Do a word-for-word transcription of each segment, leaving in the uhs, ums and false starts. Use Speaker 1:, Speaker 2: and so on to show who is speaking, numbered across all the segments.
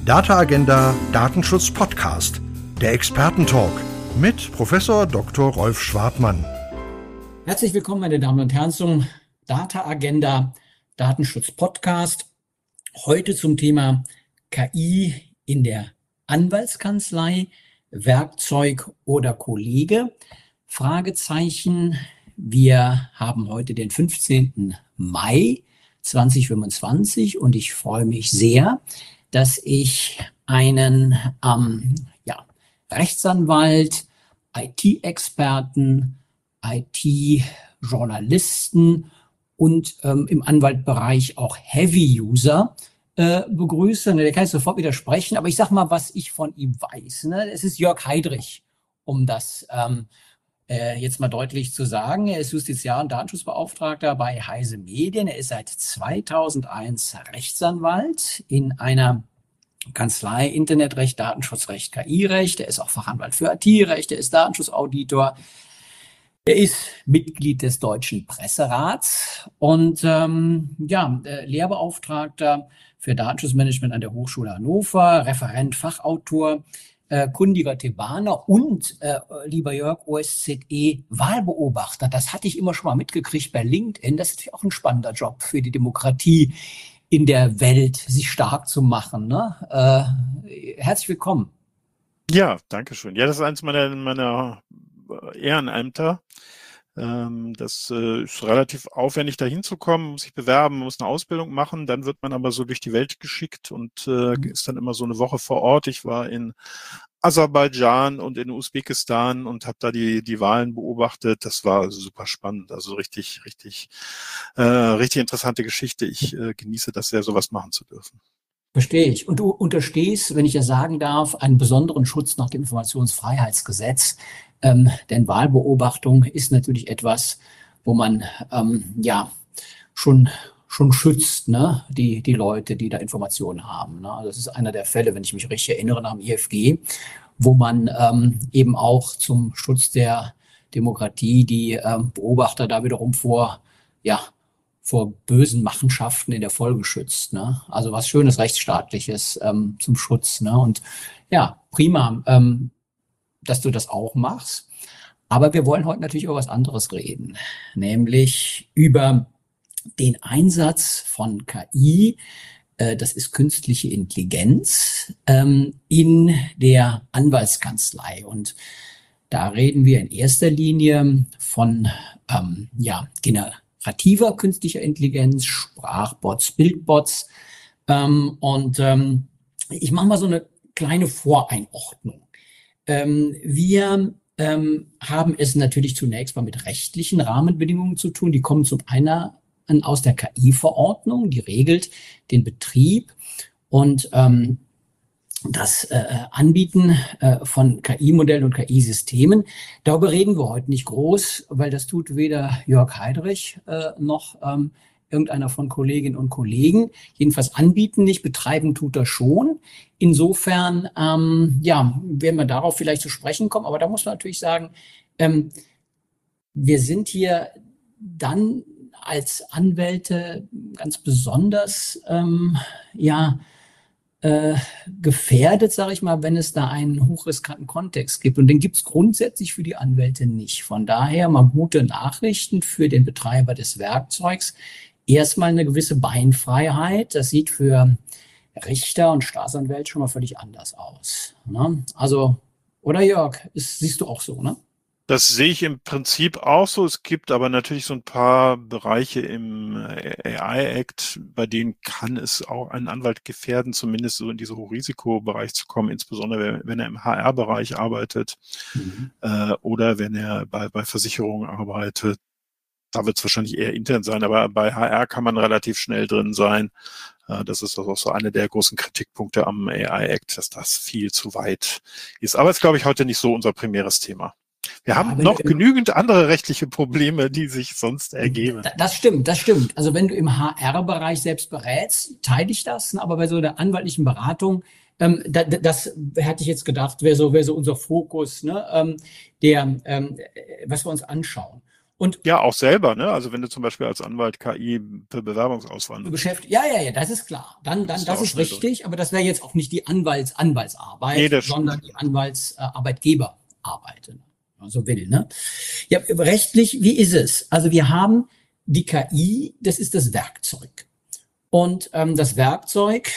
Speaker 1: Data Agenda Datenschutz Podcast, der Expertentalk mit Professor Doktor Rolf Schwartmann.
Speaker 2: Herzlich willkommen, meine Damen und Herren, zum Data Agenda Datenschutz Podcast. Heute zum Thema K I in der Anwaltskanzlei, Werkzeug oder Kollege? Fragezeichen. Wir haben heute den fünfzehnten Mai zweitausendfünfundzwanzig und ich freue mich sehr, dass ich einen ähm, ja, Rechtsanwalt, I T-Experten, I T-Journalisten und ähm, im Anwaltbereich auch Heavy-User äh, begrüße. Der kann ich sofort widersprechen, aber ich sage mal, was ich von ihm weiß. Ne? Es ist Jörg Heidrich, um das ähm, äh, jetzt mal deutlich zu sagen. Er ist Justiziar- und Datenschutzbeauftragter bei Heise Medien. Er ist seit zweitausendeins Rechtsanwalt in einer Kanzlei Internetrecht, Datenschutzrecht, K I-Recht. Er ist auch Fachanwalt für I T-Recht. Er ist Datenschutzauditor. Er ist Mitglied des Deutschen Presserats und ähm, ja, äh, Lehrbeauftragter für Datenschutzmanagement an der Hochschule Hannover, Referent, Fachautor, äh, kundiger Thebaner und, äh, lieber Jörg, O S Z E-Wahlbeobachter. Das hatte ich immer schon mal mitgekriegt bei LinkedIn. Das ist natürlich auch ein spannender Job für die Demokratie in der Welt, sich stark zu machen. Ne? Äh, herzlich willkommen.
Speaker 3: Ja, danke schön. Ja, das ist eines meiner, meiner Ehrenämter. Ähm, das äh, ist relativ aufwendig, da hinzukommen, muss sich bewerben, muss eine Ausbildung machen, dann wird man aber so durch die Welt geschickt und äh, ist dann immer so eine Woche vor Ort. Ich war in Aserbaidschan und in Usbekistan und habe da die die Wahlen beobachtet. Das war super spannend, also richtig, richtig, äh, richtig interessante Geschichte. Ich äh, genieße das sehr, sowas machen zu dürfen.
Speaker 2: Verstehe ich. Und du unterstehst, wenn ich das sagen darf, einen besonderen Schutz nach dem Informationsfreiheitsgesetz. Ähm, denn Wahlbeobachtung ist natürlich etwas, wo man ähm, ja schon schon schützt, ne? die die Leute, die da Informationen haben. Ne? Das ist einer der Fälle, wenn ich mich richtig erinnere, nach dem I F G, wo man ähm, eben auch zum Schutz der Demokratie die ähm, Beobachter da wiederum vor ja vor bösen Machenschaften in der Folge schützt. Ne? Also was Schönes, Rechtsstaatliches ähm, zum Schutz. Ne? Und ja, prima, ähm, dass du das auch machst. Aber wir wollen heute natürlich über was anderes reden, nämlich über den Einsatz von K I, äh, das ist künstliche Intelligenz, ähm, in der Anwaltskanzlei. Und da reden wir in erster Linie von ähm, ja, generativer künstlicher Intelligenz, Sprachbots, Bildbots. Ähm, und ähm, ich mache mal so eine kleine Voreinordnung. Ähm, wir ähm, haben es natürlich zunächst mal mit rechtlichen Rahmenbedingungen zu tun. Die kommen zum einen aus der K I-Verordnung, die regelt den Betrieb und ähm, das äh, Anbieten äh, von K I-Modellen und K I-Systemen. Darüber reden wir heute nicht groß, weil das tut weder Jörg Heidrich äh, noch ähm, irgendeiner von Kolleginnen und Kollegen. Jedenfalls anbieten nicht, betreiben tut er schon. Insofern, ähm, ja, werden wir darauf vielleicht zu sprechen kommen. Aber da muss man natürlich sagen, ähm, wir sind hier dann als Anwälte ganz besonders, ähm, ja, äh, gefährdet, sage ich mal, wenn es da einen hochriskanten Kontext gibt. Und den gibt es grundsätzlich für die Anwälte nicht. Von daher mal gute Nachrichten für den Betreiber des Werkzeugs. Erstmal eine gewisse Beinfreiheit. Das sieht für Richter und Staatsanwälte schon mal völlig anders aus. Ne? Also, oder Jörg, ist, siehst du auch so, ne?
Speaker 3: Das sehe ich im Prinzip auch so. Es gibt aber natürlich so ein paar Bereiche im A I-Act, bei denen kann es auch einen Anwalt gefährden, zumindest so in diesen Hochrisikobereich zu kommen, insbesondere wenn er im H R-Bereich arbeitet mhm. äh, oder wenn er bei, bei Versicherungen arbeitet. Da wird es wahrscheinlich eher intern sein, aber bei H R kann man relativ schnell drin sein. Äh, das ist auch so einer der großen Kritikpunkte am A I-Act, dass das viel zu weit ist. Aber es ist, glaube ich, heute nicht so unser primäres Thema. Wir ja, haben noch genügend andere rechtliche Probleme, die sich sonst ergeben.
Speaker 2: Das stimmt, das stimmt. Also wenn du im H R-Bereich selbst berätst, teile ich das. Aber bei so der anwaltlichen Beratung, ähm, da, das hätte ich jetzt gedacht, wäre so, wäre so unser Fokus, ne, ähm, der, ähm, was wir uns anschauen. Und
Speaker 3: ja, auch selber, ne? Also wenn du zum Beispiel als Anwalt K I für Bewerbungsauswahl nutzt.
Speaker 2: beschäftigt, ja, ja, ja, das ist klar. Dann, dann,
Speaker 3: Ist
Speaker 2: das
Speaker 3: auch
Speaker 2: ist
Speaker 3: schnell
Speaker 2: richtig, aber das wäre jetzt auch nicht die Anwalts Anwaltsarbeit,
Speaker 3: Nee, das
Speaker 2: sondern
Speaker 3: stimmt.
Speaker 2: die Anwaltsarbeitgeberarbeit, also will, ne? Ja, rechtlich, wie ist es? Also wir haben die K I, das ist das Werkzeug. Und ähm, das Werkzeug,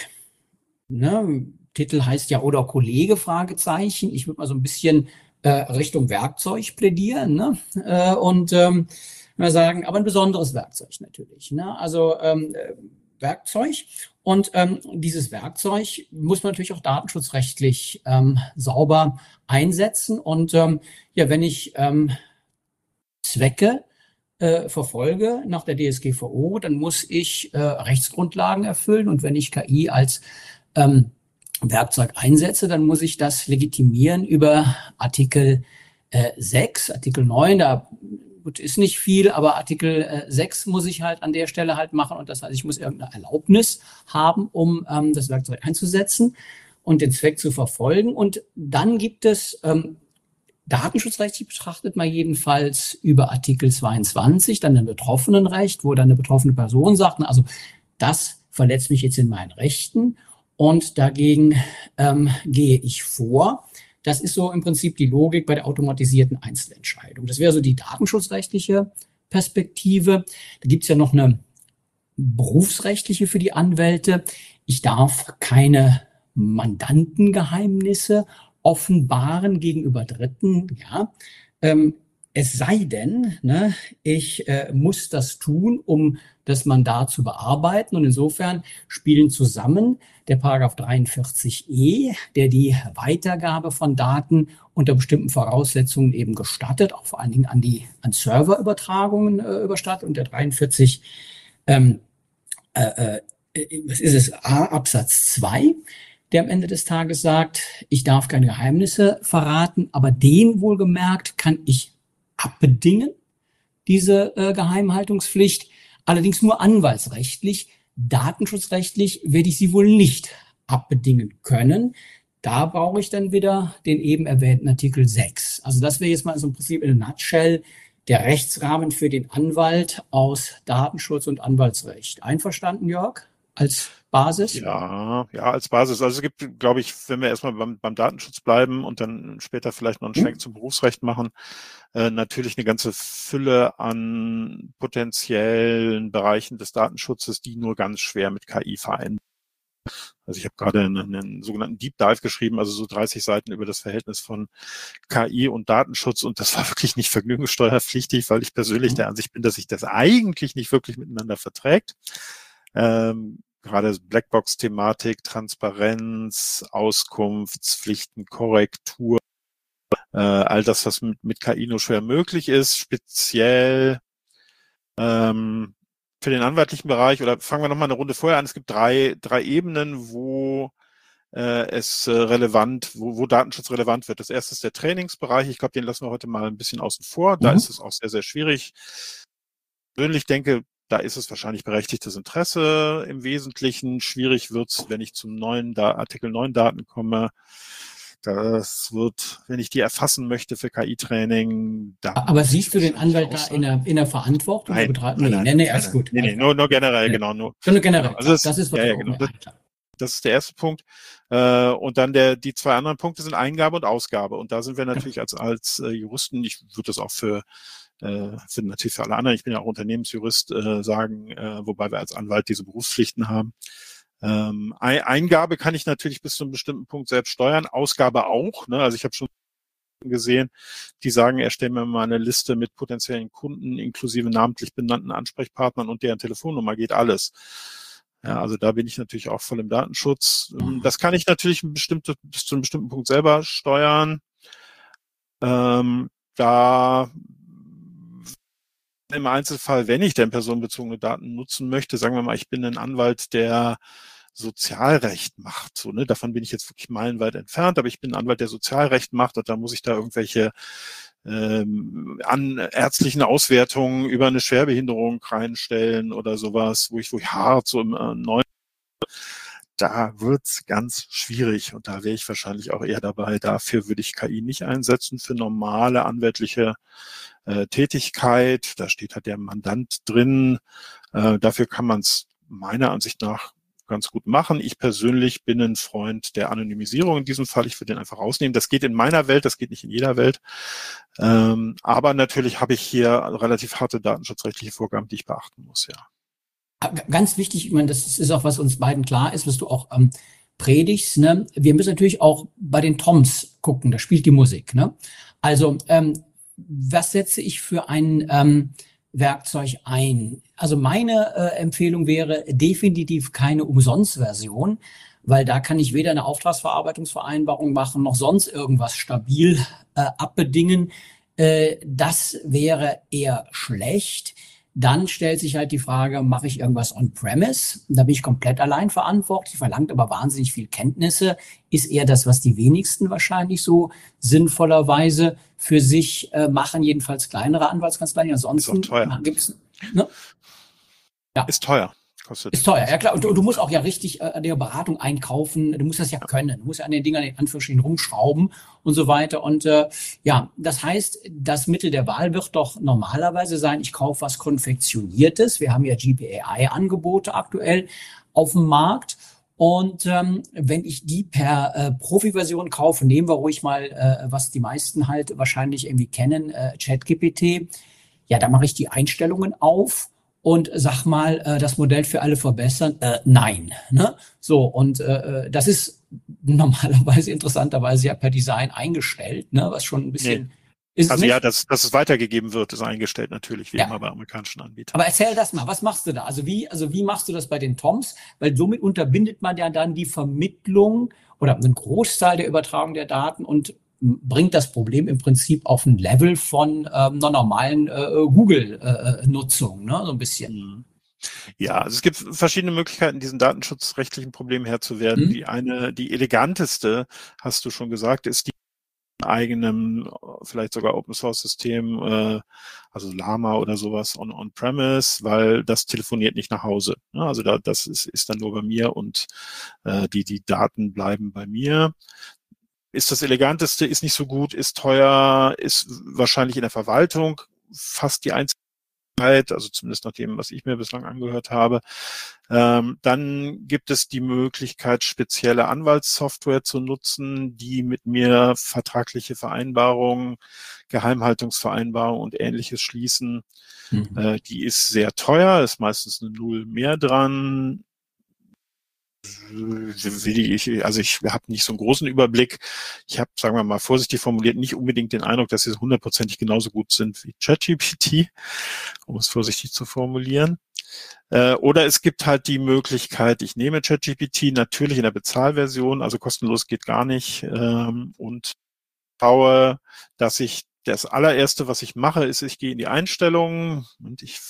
Speaker 2: ne, Titel heißt ja oder Kollege, Fragezeichen. Ich würde mal so ein bisschen äh, Richtung Werkzeug plädieren, ne? Äh, und ähm, mal sagen, aber ein besonderes Werkzeug natürlich, ne? Also ähm, äh, Werkzeug. Und ähm, dieses Werkzeug muss man natürlich auch datenschutzrechtlich ähm, sauber einsetzen. Und ähm, ja, wenn ich ähm, Zwecke äh, verfolge nach der D S G V O, dann muss ich äh, Rechtsgrundlagen erfüllen. Und wenn ich K I als ähm, Werkzeug einsetze, dann muss ich das legitimieren über Artikel äh, sechs, Artikel neun, da gut, ist nicht viel, aber Artikel äh, sechs muss ich halt an der Stelle halt machen. Und das heißt, ich muss irgendeine Erlaubnis haben, um ähm, das Werkzeug einzusetzen und den Zweck zu verfolgen. Und dann gibt es ähm, datenschutzrechtlich betrachtet mal jedenfalls über Artikel zweiundzwanzig, dann ein Betroffenenrecht, wo dann eine betroffene Person sagt, also das verletzt mich jetzt in meinen Rechten und dagegen ähm, gehe ich vor. Das ist so im Prinzip die Logik bei der automatisierten Einzelentscheidung. Das wäre so die datenschutzrechtliche Perspektive. Da gibt es ja noch eine berufsrechtliche für die Anwälte. Ich darf keine Mandantengeheimnisse offenbaren gegenüber Dritten, ja. Ähm, es sei denn, ne, ich äh, muss das tun, um das Mandat zu bearbeiten. Und insofern spielen zusammen der Paragraph dreiundvierzig e, der die Weitergabe von Daten unter bestimmten Voraussetzungen eben gestattet, auch vor allen Dingen an die an Serverübertragungen äh, überstattet. Und der dreiundvierzig, ähm, äh, äh, was ist es, A, Absatz zwei, der am Ende des Tages sagt, ich darf keine Geheimnisse verraten, aber den wohlgemerkt kann ich abbedingen, diese äh, Geheimhaltungspflicht, allerdings nur anwaltsrechtlich. Datenschutzrechtlich werde ich sie wohl nicht abbedingen können. Da brauche ich dann wieder den eben erwähnten Artikel sechs. Also das wäre jetzt mal so im Prinzip in a nutshell der Rechtsrahmen für den Anwalt aus Datenschutz und Anwaltsrecht. Einverstanden, Jörg, als Basis?
Speaker 3: Ja, ja, als Basis. Also es gibt, glaube ich, wenn wir erstmal beim, beim Datenschutz bleiben und dann später vielleicht noch einen Schwenk hm. zum Berufsrecht machen, äh, natürlich eine ganze Fülle an potenziellen Bereichen des Datenschutzes, die nur ganz schwer mit K I vereinbaren. Also ich habe gerade einen, einen sogenannten Deep Dive geschrieben, also so dreißig Seiten über das Verhältnis von K I und Datenschutz, und das war wirklich nicht vergnügungssteuerpflichtig, weil ich persönlich hm. der Ansicht bin, dass sich das eigentlich nicht wirklich miteinander verträgt. Ähm, gerade Blackbox-Thematik, Transparenz, Auskunftspflichten, Korrektur, äh, all das, was mit, mit K I nur schwer möglich ist, speziell ähm, für den anwaltlichen Bereich. Oder fangen wir nochmal eine Runde vorher an. Es gibt drei, drei Ebenen, wo äh, es äh, relevant, wo, wo Datenschutz relevant wird. Das erste ist der Trainingsbereich. Ich glaube, den lassen wir heute mal ein bisschen außen vor. Da mhm. ist es auch sehr, sehr schwierig. Ich persönlich denke, da ist es wahrscheinlich berechtigtes Interesse im Wesentlichen. Schwierig wird es, wenn ich zum neuen da Artikel neun Daten komme. Das wird, wenn ich die erfassen möchte für K I-Training.
Speaker 2: Aber siehst du den Anwalt da in der, in der Verantwortung?
Speaker 3: Nein,
Speaker 2: nein,
Speaker 3: nein,
Speaker 2: nein, nee, nee, alles gut.
Speaker 3: Nee, nee, nur, nur generell, ja. genau. Nur,
Speaker 2: nur generell,
Speaker 3: also das,
Speaker 2: das ist
Speaker 3: ja, ja, genau. Das, das ist der erste Punkt. Äh, und dann der, die zwei anderen Punkte sind Eingabe und Ausgabe. Und da sind wir natürlich als, als äh, Juristen, ich würde das auch für äh, sind natürlich für alle anderen, ich bin ja auch Unternehmensjurist, äh, sagen, äh, wobei wir als Anwalt diese Berufspflichten haben. Ähm, Eingabe kann ich natürlich bis zu einem bestimmten Punkt selbst steuern, Ausgabe auch. Ne? Also ich habe schon gesehen, die sagen, erstellen mir mal eine Liste mit potenziellen Kunden inklusive namentlich benannten Ansprechpartnern und deren Telefonnummer, geht alles. Ja, also da bin ich natürlich auch voll im Datenschutz. Das kann ich natürlich ein bestimmte, bis zu einem bestimmten Punkt selber steuern. Ähm, da im Einzelfall, wenn ich denn personenbezogene Daten nutzen möchte, sagen wir mal, ich bin ein Anwalt, der Sozialrecht macht. So, ne? Davon bin ich jetzt wirklich meilenweit entfernt, aber ich bin ein Anwalt, der Sozialrecht macht, und da muss ich da irgendwelche ähm, an ärztlichen Auswertungen über eine Schwerbehinderung reinstellen oder sowas, wo ich, wo ich hart so im äh, neuen da wird's ganz schwierig und da wäre ich wahrscheinlich auch eher dabei. Dafür würde ich K I nicht einsetzen für normale anwaltliche äh, Tätigkeit. Da steht halt der Mandant drin. Äh, dafür kann man es meiner Ansicht nach ganz gut machen. Ich persönlich bin ein Freund der Anonymisierung in diesem Fall. Ich würde den einfach rausnehmen. Das geht in meiner Welt, das geht nicht in jeder Welt. Ähm, aber natürlich habe ich hier relativ harte datenschutzrechtliche Vorgaben, die ich beachten muss, ja.
Speaker 2: Ganz wichtig, ich meine, das ist auch, was uns beiden klar ist, was du auch ähm, predigst. Ne? Wir müssen natürlich auch bei den Toms gucken, da spielt die Musik. Ne? Also, ähm, was setze ich für ein ähm, Werkzeug ein? Also meine äh, Empfehlung wäre definitiv keine Umsonstversion, weil da kann ich weder eine Auftragsverarbeitungsvereinbarung machen, noch sonst irgendwas stabil äh, abbedingen. Äh, das wäre eher schlecht. Dann stellt sich halt die Frage, mache ich irgendwas on-premise? Da bin ich komplett allein verantwortlich, verlangt aber wahnsinnig viel Kenntnisse. Ist eher das, was die wenigsten wahrscheinlich so sinnvollerweise für sich äh, machen, jedenfalls kleinere Anwaltskanzleien. Ansonsten
Speaker 3: ist auch teuer.
Speaker 2: Gibt's, ne? Ja.
Speaker 3: Ist teuer. Kostet.
Speaker 2: Ist teuer, ja klar. Und du, du musst auch ja richtig äh, der Beratung einkaufen. Du musst das ja können. Du musst ja an den Dingern in Anführungsstrichen rumschrauben und so weiter. Und äh, ja, das heißt, das Mittel der Wahl wird doch normalerweise sein, ich kaufe was Konfektioniertes. Wir haben ja G P A I-Angebote aktuell auf dem Markt. Und ähm, wenn ich die per äh, Profi-Version kaufe, nehmen wir ruhig mal, äh, was die meisten halt wahrscheinlich irgendwie kennen, äh, ChatGPT. Ja, da mache ich die Einstellungen auf und sag mal, äh, das Modell für alle verbessern, äh, nein. Ne? So, und äh, das ist normalerweise interessanterweise ja per Design eingestellt, ne? Was schon ein bisschen... Nee. Ist
Speaker 3: also
Speaker 2: nicht?
Speaker 3: Ja, dass, dass es weitergegeben wird, ist eingestellt natürlich, wie
Speaker 2: ja.
Speaker 3: immer bei amerikanischen Anbietern.
Speaker 2: Aber erzähl das mal, was machst du da? Also wie, also wie machst du das bei den Toms? Weil somit unterbindet man ja dann die Vermittlung oder einen Großteil der Übertragung der Daten und bringt das Problem im Prinzip auf ein Level von ähm, einer normalen äh, Google-Nutzung, ne? So ein bisschen.
Speaker 3: Ja, also es gibt verschiedene Möglichkeiten, diesen datenschutzrechtlichen Problemen Herr zu werden. Mhm. Die eine, die eleganteste, hast du schon gesagt, ist die eigenem, vielleicht sogar Open-Source-System, äh, also Llama oder sowas on, on-premise, weil das telefoniert nicht nach Hause. Ne? Also da, das ist, ist dann nur bei mir und äh, die, die Daten bleiben bei mir. Ist das eleganteste, ist nicht so gut, ist teuer, ist wahrscheinlich in der Verwaltung fast die einzige, also zumindest nach dem, was ich mir bislang angehört habe. Ähm, dann gibt es die Möglichkeit, spezielle Anwaltssoftware zu nutzen, die mit mir vertragliche Vereinbarungen, Geheimhaltungsvereinbarungen und Ähnliches schließen. Mhm. Äh, die ist sehr teuer, ist meistens eine Null mehr dran. Also ich habe nicht so einen großen Überblick. Ich habe, sagen wir mal vorsichtig formuliert, nicht unbedingt den Eindruck, dass sie hundertprozentig genauso gut sind wie ChatGPT, um es vorsichtig zu formulieren. Äh, oder es gibt halt die Möglichkeit, ich nehme ChatGPT natürlich in der Bezahlversion, also kostenlos geht gar nicht, ähm, und schaue, dass ich das allererste, was ich mache, ist, ich gehe in die Einstellungen und ich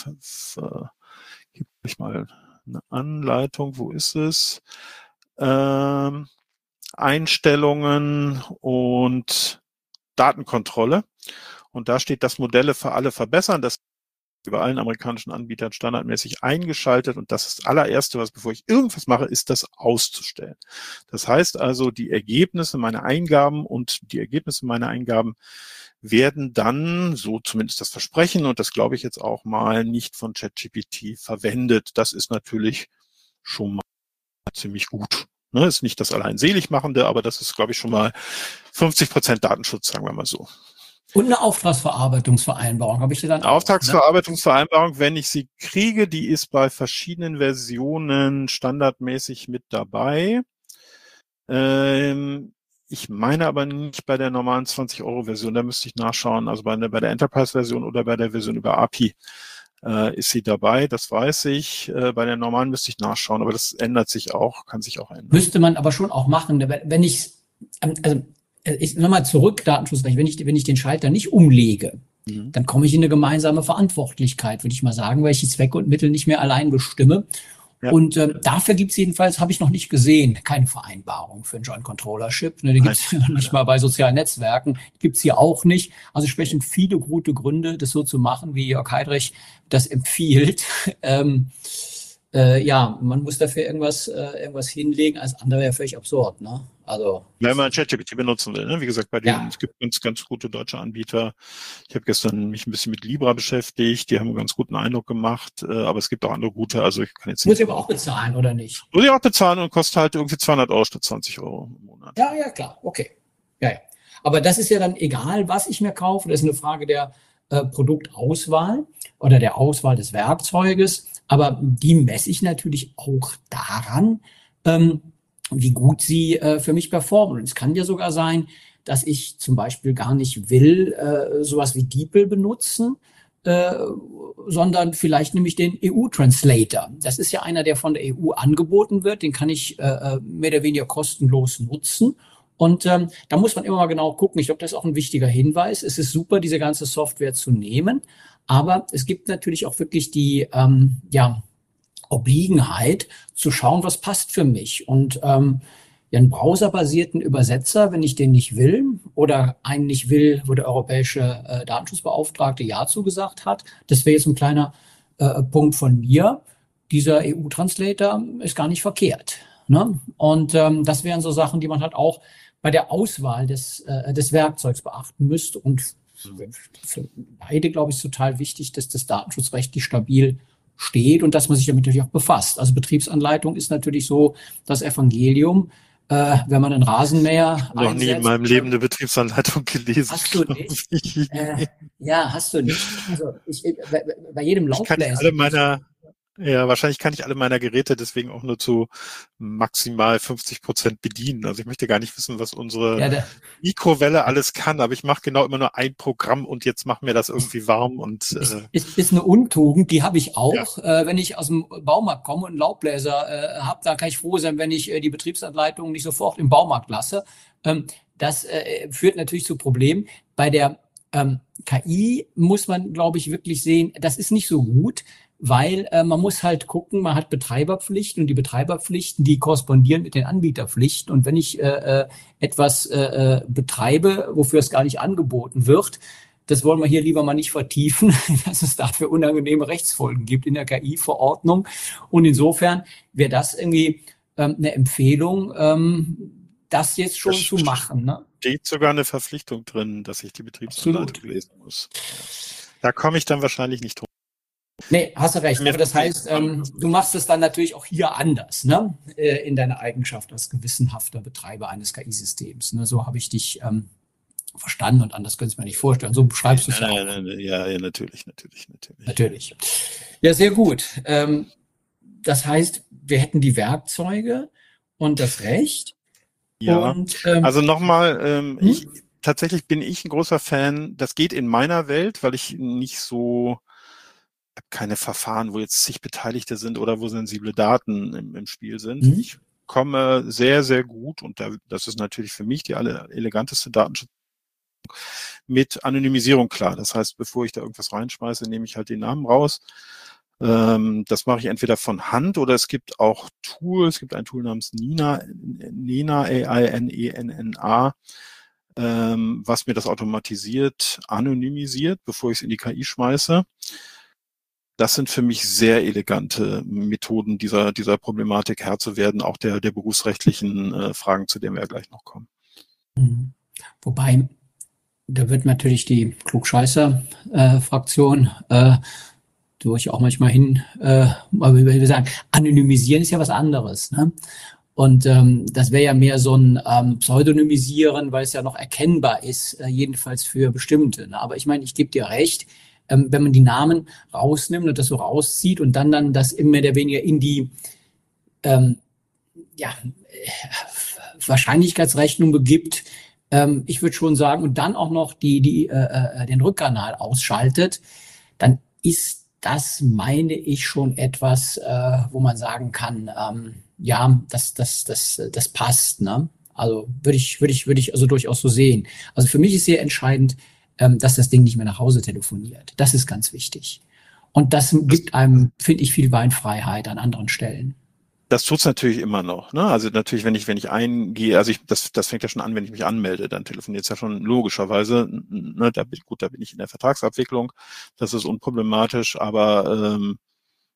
Speaker 3: gebe euch mal eine Anleitung, wo ist es? Ähm, Einstellungen und Datenkontrolle. Und da steht, dass Modelle für alle verbessern. Das ist über allen amerikanischen Anbietern standardmäßig eingeschaltet. Und das ist das allererste, was, bevor ich irgendwas mache, ist das auszustellen. Das heißt also, die Ergebnisse meiner Eingaben und die Ergebnisse meiner Eingaben werden dann, so zumindest das Versprechen, und das glaube ich jetzt auch mal, nicht von ChatGPT verwendet. Das ist natürlich schon mal ziemlich gut. Ne, ist nicht das allein Seligmachende, aber das ist, glaube ich, schon mal fünfzig Prozent Datenschutz, sagen wir mal so.
Speaker 2: Und eine Auftragsverarbeitungsvereinbarung habe ich dir dann
Speaker 3: auch. Auftragsverarbeitungsvereinbarung, wenn ich sie kriege, die ist bei verschiedenen Versionen standardmäßig mit dabei. Ähm, Ich meine aber nicht bei der normalen zwanzig Euro Version, da müsste ich nachschauen, also bei der, bei der Enterprise-Version oder bei der Version über A P I äh, ist sie dabei, das weiß ich. Äh, bei der normalen müsste ich nachschauen, aber das ändert sich auch, kann sich auch ändern.
Speaker 2: Müsste man aber schon auch machen, wenn ich, also ich nochmal zurück, Datenschutzrecht, wenn ich, wenn ich den Schalter nicht umlege, mhm. dann komme ich in eine gemeinsame Verantwortlichkeit, würde ich mal sagen, weil ich die Zwecke und Mittel nicht mehr allein bestimme. Ja. Und äh, dafür gibt es jedenfalls, habe ich noch nicht gesehen, keine Vereinbarung für ein Joint Controllership. Ne, die gibt es ja nicht mal bei sozialen Netzwerken, gibt es hier auch nicht. Also sprechen viele gute Gründe, das so zu machen, wie Jörg Heidrich das empfiehlt. ähm, äh, ja, man muss dafür irgendwas, äh, irgendwas hinlegen, als andere wäre völlig absurd, ne? Also.
Speaker 3: Wenn man ChatGPT benutzen will, ne? Wie gesagt, bei denen,
Speaker 2: Ja.
Speaker 3: es gibt ganz, ganz gute deutsche Anbieter. Ich habe gestern mich ein bisschen mit Libra beschäftigt, die haben einen ganz guten Eindruck gemacht, äh, aber es gibt auch andere gute, also ich kann jetzt nicht.
Speaker 2: Muss ich aber auch bezahlen, oder nicht?
Speaker 3: Muss ich auch bezahlen und kostet halt irgendwie zweihundert Euro statt zwanzig Euro im Monat.
Speaker 2: Ja, ja, klar, okay. Ja, ja. Aber das ist ja dann egal, was ich mir kaufe, das ist eine Frage der äh, Produktauswahl oder der Auswahl des Werkzeuges, aber die messe ich natürlich auch daran, ähm, wie gut sie äh, für mich performen. Und es kann ja sogar sein, dass ich zum Beispiel gar nicht will, äh, sowas wie DeepL benutzen, äh, sondern vielleicht nehme ich den E U-Translator. Das ist ja einer, der von der E U angeboten wird. Den kann ich äh, mehr oder weniger kostenlos nutzen. Und ähm, da muss man immer mal genau gucken. Ich glaube, das ist auch ein wichtiger Hinweis. Es ist super, diese ganze Software zu nehmen, aber es gibt natürlich auch wirklich die ähm, ja, Obliegenheit zu schauen, was passt für mich. Und ähm, ja, einen browserbasierten Übersetzer, wenn ich den nicht will oder einen nicht will, wo der europäische äh, Datenschutzbeauftragte Ja zugesagt hat, das wäre jetzt ein kleiner äh, Punkt von mir. Dieser E U-Translator ist gar nicht verkehrt. Ne? Und ähm, das wären so Sachen, die man halt auch bei der Auswahl des, äh, des Werkzeugs beachten müsste. Und für beide, glaube ich, ist total wichtig, dass das datenschutzrechtlich stabil steht und dass man sich damit natürlich auch befasst. Also Betriebsanleitung ist natürlich so das Evangelium. Äh, wenn man einen Rasenmäher
Speaker 3: Ich habe noch nie in meinem Leben eine Betriebsanleitung gelesen.
Speaker 2: Hast du nicht? äh, ja, hast du nicht. Also ich, bei, bei jedem
Speaker 3: Ich kann
Speaker 2: Laubbläser.
Speaker 3: alle meiner, ja, wahrscheinlich kann ich alle meiner Geräte deswegen auch nur zu maximal fünfzig Prozent bedienen. Also ich möchte gar nicht wissen, was unsere
Speaker 2: Ja, da,
Speaker 3: Mikrowelle alles kann, aber ich mache genau immer nur ein Programm und jetzt mach mir das irgendwie warm und
Speaker 2: ist,
Speaker 3: äh,
Speaker 2: ist, ist eine Untugend, die habe ich auch. Ja. Äh, wenn ich aus dem Baumarkt komme und einen Laubbläser äh, habe, da kann ich froh sein, wenn ich äh, die Betriebsanleitung nicht sofort im Baumarkt lasse. Ähm, das äh, führt natürlich zu Problemen. Bei der ähm, K I muss man, glaube ich, wirklich sehen, das ist nicht so gut, weil äh, man muss halt gucken, man hat Betreiberpflichten und die Betreiberpflichten, die korrespondieren mit den Anbieterpflichten. Und wenn ich äh, etwas äh, betreibe, wofür es gar nicht angeboten wird, das wollen wir hier lieber mal nicht vertiefen, dass es dafür unangenehme Rechtsfolgen gibt in der K I-Verordnung. Und insofern wäre das irgendwie ähm, eine Empfehlung, ähm, das jetzt schon
Speaker 3: das
Speaker 2: zu machen. Ne?
Speaker 3: Steht sogar eine Verpflichtung drin, dass ich die Betriebsanleitung lesen muss. Da komme ich dann wahrscheinlich nicht drum.
Speaker 2: Nee, hast du recht. Aber das heißt, ähm, du machst es dann natürlich auch hier anders, ne? Äh, in deiner Eigenschaft als gewissenhafter Betreiber eines K I-Systems. Ne? So habe ich dich ähm, verstanden und anders könntest du mir nicht vorstellen. So beschreibst du es ja auch.
Speaker 3: Nein, nein, ja, ja, natürlich, natürlich, natürlich.
Speaker 2: Natürlich. Ja, sehr gut. Ähm, das heißt, wir hätten die Werkzeuge und das Recht.
Speaker 3: Ja,
Speaker 2: und, ähm,
Speaker 3: also nochmal, ähm,
Speaker 2: hm?
Speaker 3: ich, tatsächlich bin ich ein großer Fan, das geht in meiner Welt, weil ich nicht so keine Verfahren, wo jetzt zig Beteiligte sind oder wo sensible Daten im, im Spiel sind. Mhm. Ich komme sehr, sehr gut, und da, das ist natürlich für mich die alle eleganteste Datenschutz mit Anonymisierung klar. Das heißt, bevor ich da irgendwas reinschmeiße, nehme ich halt den Namen raus. Ähm, das mache ich entweder von Hand oder es gibt auch Tools. Es gibt ein Tool namens Nena, Nena, A I N E N N A, ähm, was mir das automatisiert anonymisiert, bevor ich es in die K I schmeiße. Das sind für mich sehr elegante Methoden, dieser, dieser Problematik Herr zu werden, auch der, der berufsrechtlichen äh, Fragen, zu denen wir ja gleich noch kommen.
Speaker 2: Mhm. Wobei, da wird natürlich die Klugscheißer-Fraktion äh, durch auch manchmal hin, äh, wie wir sagen, anonymisieren ist ja was anderes. Ne? Und ähm, das wäre ja mehr so ein ähm, Pseudonymisieren, weil es ja noch erkennbar ist, äh, jedenfalls für bestimmte. Ne? Aber ich meine, ich gebe dir recht, ähm, wenn man die Namen rausnimmt und das so rauszieht und dann dann das immer der weniger in die ähm, ja, Wahrscheinlichkeitsrechnung begibt, ähm, ich würde schon sagen, und dann auch noch die, die äh, den Rückkanal ausschaltet, dann ist das, meine ich, schon etwas, äh, wo man sagen kann, ähm, ja, das, das, das, das passt. Ne? Also würde ich, würde ich, würde ich also durchaus so sehen. Also für mich ist sehr entscheidend, ähm, dass das Ding nicht mehr nach Hause telefoniert. Das ist ganz wichtig. Und das gibt einem, finde ich, viel Beinfreiheit an anderen Stellen.
Speaker 3: Das tut's natürlich immer noch, ne? Also natürlich, wenn ich, wenn ich eingehe, also ich, das, das fängt ja schon an, wenn ich mich anmelde, dann telefoniert es ja schon logischerweise, ne? Da bin, gut, da bin ich in der Vertragsabwicklung, das ist unproblematisch, aber ähm,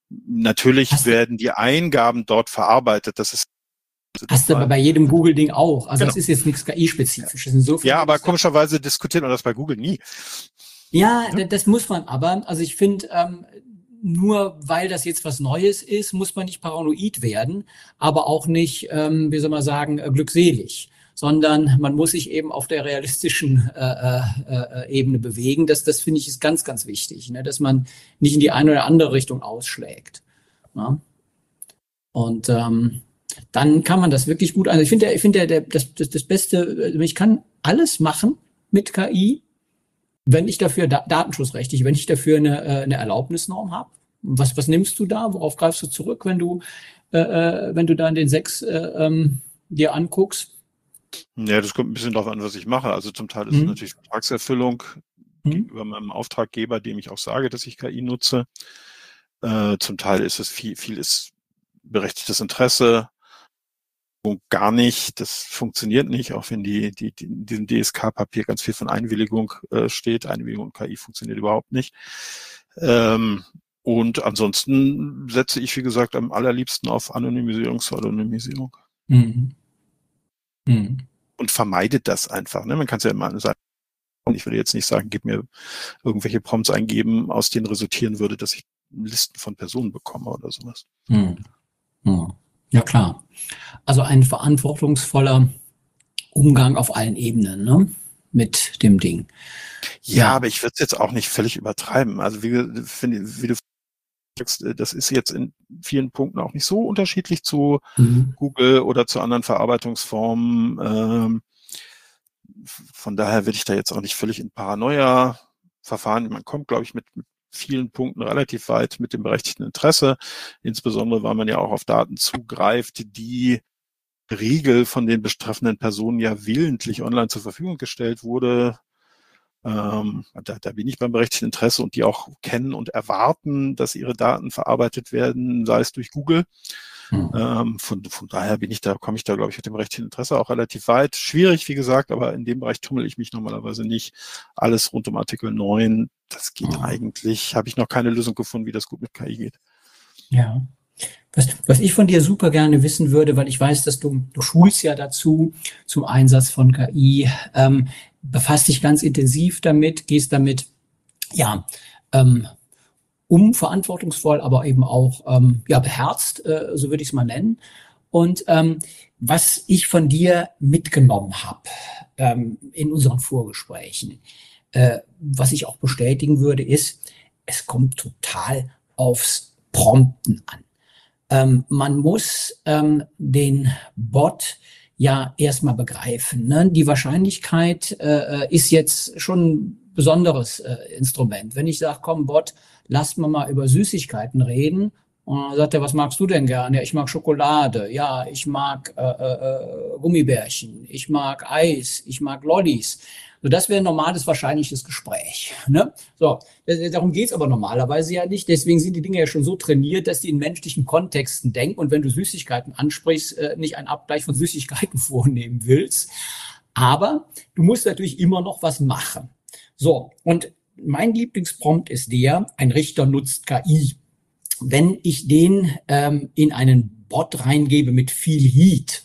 Speaker 3: Natürlich
Speaker 2: Hast
Speaker 3: werden die Eingaben dort verarbeitet. Das ist
Speaker 2: Hast du aber bei jedem Google-Ding auch. Also
Speaker 3: Genau.
Speaker 2: Das ist jetzt nichts K I-Spezifisches. Insofern
Speaker 3: Ja, aber
Speaker 2: würde ich sagen,
Speaker 3: komischerweise diskutiert man das bei Google nie.
Speaker 2: ja,
Speaker 3: Ja.
Speaker 2: d- das muss man aber. Also ich finde, ähm, nur weil das jetzt was Neues ist, muss man nicht paranoid werden, aber auch nicht, ähm, wie soll man sagen, äh, glückselig, sondern man muss sich eben auf der realistischen äh, äh, äh, Ebene bewegen. Das, das finde ich ist ganz, ganz wichtig, ne? Dass man nicht in die eine oder andere Richtung ausschlägt. Ja? Und ähm, dann kann man das wirklich gut. Also ich finde, ich finde, der, der, das, das, das Beste, ich kann alles machen mit K I, wenn ich dafür da, datenschutzrechtlich, wenn ich dafür eine, äh, eine Erlaubnisnorm habe. Was, was nimmst du da? Worauf greifst du zurück, wenn du, äh, äh, wenn du dann den sechs äh, ähm, dir anguckst?
Speaker 3: Ja, das kommt ein bisschen darauf an, was ich mache. Also zum Teil ist es
Speaker 2: Mhm.
Speaker 3: natürlich Vertragserfüllung
Speaker 2: Mhm.
Speaker 3: gegenüber meinem Auftraggeber, dem ich auch sage, dass ich K I nutze. Äh, zum Teil ist es viel, viel ist berechtigtes Interesse. Und gar nicht, das funktioniert nicht, auch wenn die, die, die in diesem D S K-Papier ganz viel von Einwilligung äh, steht. Einwilligung und K I funktioniert überhaupt nicht. Ähm, und ansonsten setze ich, wie gesagt, am allerliebsten auf Anonymisierung, Pseudonymisierung.
Speaker 2: Mhm. Mhm.
Speaker 3: Und vermeidet das einfach. Ne? Man kann es ja immer sagen, ich würde jetzt nicht sagen, gib mir irgendwelche Prompts eingeben, aus denen resultieren würde, dass ich Listen von Personen bekomme oder sowas.
Speaker 2: Mhm. Mhm. Ja, klar. Also ein verantwortungsvoller Umgang auf allen Ebenen, ne? Mit dem Ding.
Speaker 3: Ja,
Speaker 2: Ja.
Speaker 3: aber ich würde es jetzt auch nicht völlig übertreiben. Also wie, finde, wie du sagst, das ist jetzt in vielen Punkten auch nicht so unterschiedlich zu
Speaker 2: Mhm.
Speaker 3: Google oder zu anderen Verarbeitungsformen. Ähm, von daher würde ich da jetzt auch nicht völlig in Paranoia verfahren. Man kommt, glaube ich, mit, mit vielen Punkten relativ weit mit dem berechtigten Interesse. Insbesondere, weil man ja auch auf Daten zugreift, die Regel von den betreffenden Personen ja willentlich online zur Verfügung gestellt wurde. Ähm, da, da bin ich beim berechtigten Interesse und die auch kennen und erwarten, dass ihre Daten verarbeitet werden, sei es durch Google.
Speaker 2: Mhm.
Speaker 3: Ähm, von, von daher bin ich da, komme ich da, glaube ich, mit dem berechtigten Interesse auch relativ weit. Schwierig, wie gesagt, aber in dem Bereich tummel ich mich normalerweise nicht. Alles rund um Artikel neun, das geht
Speaker 2: Mhm.
Speaker 3: eigentlich, habe ich noch keine Lösung gefunden, wie das gut mit K I geht.
Speaker 2: Ja. Was, was ich von dir super gerne wissen würde, weil ich weiß, dass du, du schulst ja dazu, zum Einsatz von K I, ähm, befasst dich ganz intensiv damit, gehst damit, ja, ähm, um verantwortungsvoll, aber eben auch, ähm, ja, beherzt, äh, so würde ich es mal nennen. Und ähm, was ich von dir mitgenommen habe ähm, in unseren Vorgesprächen, äh, was ich auch bestätigen würde, ist, es kommt total aufs Prompten an. Ähm, man muss ähm, den Bot ja erstmal begreifen. Ne? Die Wahrscheinlichkeit äh, ist jetzt schon ein besonderes äh, Instrument. Wenn ich sage, komm Bot, lasst mal mal über Süßigkeiten reden. Und dann sagt er, was magst du denn gerne? Ja, ich mag Schokolade. Ja, ich mag äh, äh, Gummibärchen. Ich mag Eis. Ich mag Lollis. So, das wäre ein normales, wahrscheinliches Gespräch. Ne? So, darum geht's aber normalerweise ja nicht. Deswegen sind die Dinge ja schon so trainiert, dass die in menschlichen Kontexten denken. Und wenn du Süßigkeiten ansprichst, äh, nicht einen Abgleich von Süßigkeiten vornehmen willst. Aber du musst natürlich immer noch was machen. So, und mein Lieblingsprompt ist der, ein Richter nutzt K I. Wenn ich den ähm, in einen Bot reingebe mit viel Heat,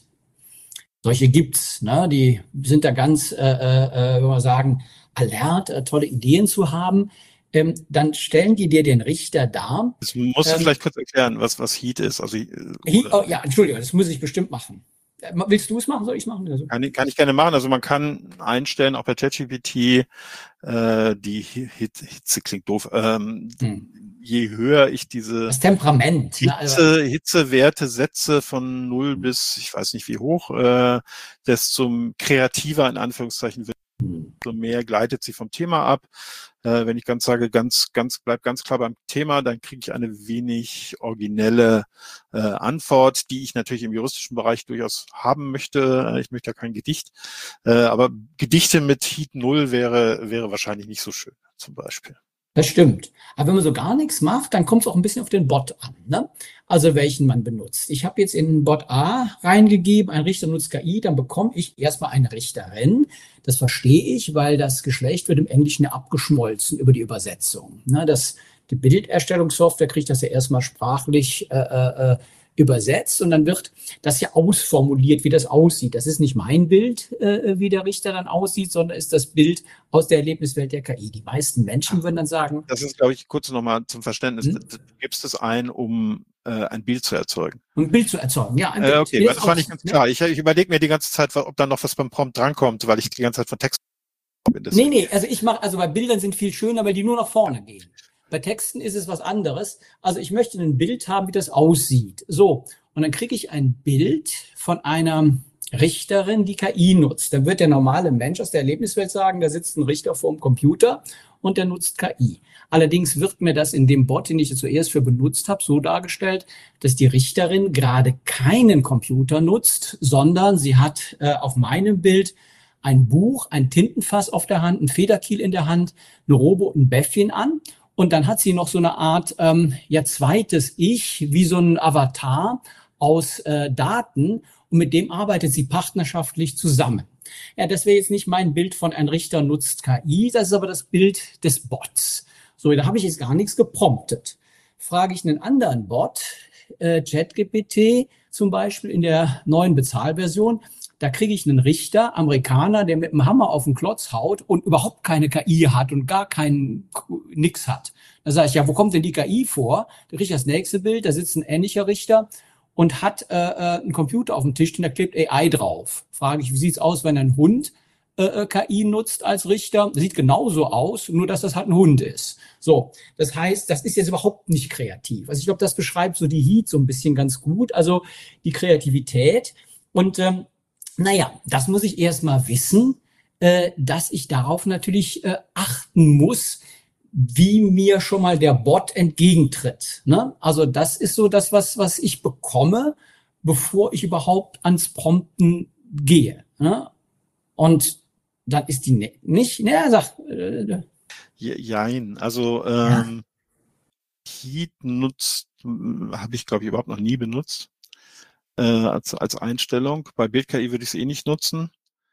Speaker 2: solche gibt's, ne? Die sind da ganz, äh, äh, wenn wir sagen, alert, äh, tolle Ideen zu haben. Ähm, dann stellen die dir den Richter dar.
Speaker 3: Das musst du
Speaker 2: Ähm,
Speaker 3: vielleicht kurz erklären, was, was Heat ist. Also, äh,
Speaker 2: Heat,
Speaker 3: oder-
Speaker 2: oh, ja, Entschuldigung, das muss ich bestimmt machen. Äh, Willst du es machen? Soll ich es machen? Also,
Speaker 3: Kann, ich- kann ich gerne machen. Also man kann einstellen, auch bei ChatGPT, äh, die Hitze, Hitze klingt doof. Ähm,
Speaker 2: hm.
Speaker 3: Je höher ich diese
Speaker 2: Das Temperament. Ne? Also,
Speaker 3: Hitze, Hitzewerte setze von null bis, ich weiß nicht wie hoch, äh, desto kreativer in Anführungszeichen wird,
Speaker 2: hm.
Speaker 3: so mehr gleitet sie vom Thema ab. Äh, wenn ich ganz sage, ganz, ganz, bleib ganz klar beim Thema, dann kriege ich eine wenig originelle äh, Antwort, die ich natürlich im juristischen Bereich durchaus haben möchte. Ich möchte ja kein Gedicht, äh, aber Gedichte mit Heat null wäre, wäre wahrscheinlich nicht so schön, zum Beispiel.
Speaker 2: Das stimmt. Aber wenn man so gar nichts macht, dann kommt es auch ein bisschen auf den Bot an, ne? Also welchen man benutzt. Ich habe jetzt in Bot A reingegeben, ein Richter nutzt K I, dann bekomme ich erstmal eine Richterin. Das verstehe ich, weil das Geschlecht wird im Englischen ja abgeschmolzen über die Übersetzung. Ne? Das, Die Bilderstellungssoftware kriegt das ja erstmal sprachlich äh, äh, übersetzt und dann wird das ja ausformuliert, wie das aussieht. Das ist nicht mein Bild, äh, wie der Richter dann aussieht, sondern ist das Bild aus der Erlebniswelt der K I. Die meisten Menschen würden dann sagen...
Speaker 3: Das ist, glaube ich, kurz nochmal zum Verständnis.
Speaker 2: Hm?
Speaker 3: Du gibst es ein, um äh, ein Bild zu erzeugen.
Speaker 2: Um ein Bild zu erzeugen, ja. Ein Bild.
Speaker 3: Äh, okay,
Speaker 2: Nee,
Speaker 3: das war nicht ganz
Speaker 2: ne?
Speaker 3: klar. Ich, ich überlege mir die ganze Zeit, ob da noch was beim Prompt drankommt, weil ich die ganze Zeit von Text bin.
Speaker 2: Nee, nee, also ich mache, also bei Bildern sind viel schöner, weil die nur nach vorne gehen. Bei Texten ist es was anderes. Also ich möchte ein Bild haben, wie das aussieht. So, und dann kriege ich ein Bild von einer Richterin, die K I nutzt. Dann wird der normale Mensch aus der Erlebniswelt sagen, da sitzt ein Richter vor dem Computer und der nutzt K I. Allerdings wird mir das in dem Bot, den ich zuerst für benutzt habe, so dargestellt, dass die Richterin gerade keinen Computer nutzt, sondern sie hat äh, auf meinem Bild ein Buch, ein Tintenfass auf der Hand, ein Federkiel in der Hand, eine Robe und ein Bäffchen an. Und dann hat sie noch so eine Art ähm, ja zweites Ich, wie so ein Avatar aus äh, Daten. Und mit dem arbeitet sie partnerschaftlich zusammen. Ja, das wäre jetzt nicht mein Bild von ein Richter nutzt K I, das ist aber das Bild des Bots. So, da habe ich jetzt gar nichts gepromptet. Frage ich einen anderen Bot, äh, ChatGPT zum Beispiel in der neuen Bezahlversion, da kriege ich einen Richter, Amerikaner, der mit dem Hammer auf den Klotz haut und überhaupt keine K I hat und gar keinen nix hat. Da sage ich, ja, wo kommt denn die K I vor? Da kriege ich das nächste Bild, da sitzt ein ähnlicher Richter und hat äh, einen Computer auf dem Tisch, da klebt A I drauf. Frage ich, wie sieht's aus, wenn ein Hund äh, K I nutzt als Richter? Das sieht genauso aus, nur dass das halt ein Hund ist. So, das heißt, das ist jetzt überhaupt nicht kreativ. Also ich glaube, das beschreibt so die Heat so ein bisschen ganz gut, also die Kreativität. Und ähm, naja, das muss ich erst mal wissen, äh, dass ich darauf natürlich äh, achten muss, wie mir schon mal der Bot entgegentritt. Ne? Also das ist so das, was, was ich bekomme, bevor ich überhaupt ans Prompten gehe. Ne? Und dann ist die ne nicht, ne, sag. Äh,
Speaker 3: Jein, also ähm, ja. Heat nutzt, habe ich glaube ich überhaupt noch nie benutzt. Äh, als, als Einstellung. Bei Bild-K I würde ich es eh nicht nutzen,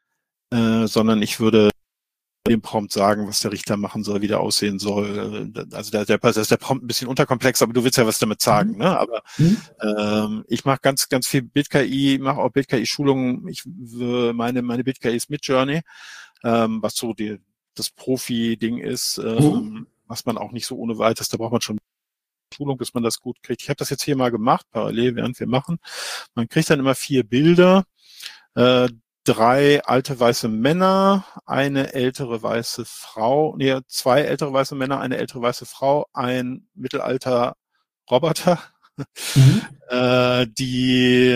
Speaker 3: äh, sondern ich würde dem Prompt sagen, was der Richter machen soll, wie der aussehen soll. Also der, der, das ist der Prompt ein bisschen unterkomplex, aber du willst ja was damit sagen. Mhm. Ne? Aber mhm. ähm, ich mache ganz, ganz viel Bild-K I, mache auch Bild-K I-Schulungen. Ich meine, meine Bild-K I ist Midjourney, ähm, was so die, das Profi-Ding ist, ähm, mhm. was man auch nicht so ohne weiteres, da braucht man schon Schulung, bis man das gut kriegt. Ich habe das jetzt hier mal gemacht, parallel, während wir machen. Man kriegt dann immer vier Bilder, äh, drei alte weiße Männer, eine ältere weiße Frau, nee, zwei ältere weiße Männer, eine ältere weiße Frau, ein mittelalter Roboter, mhm. äh, die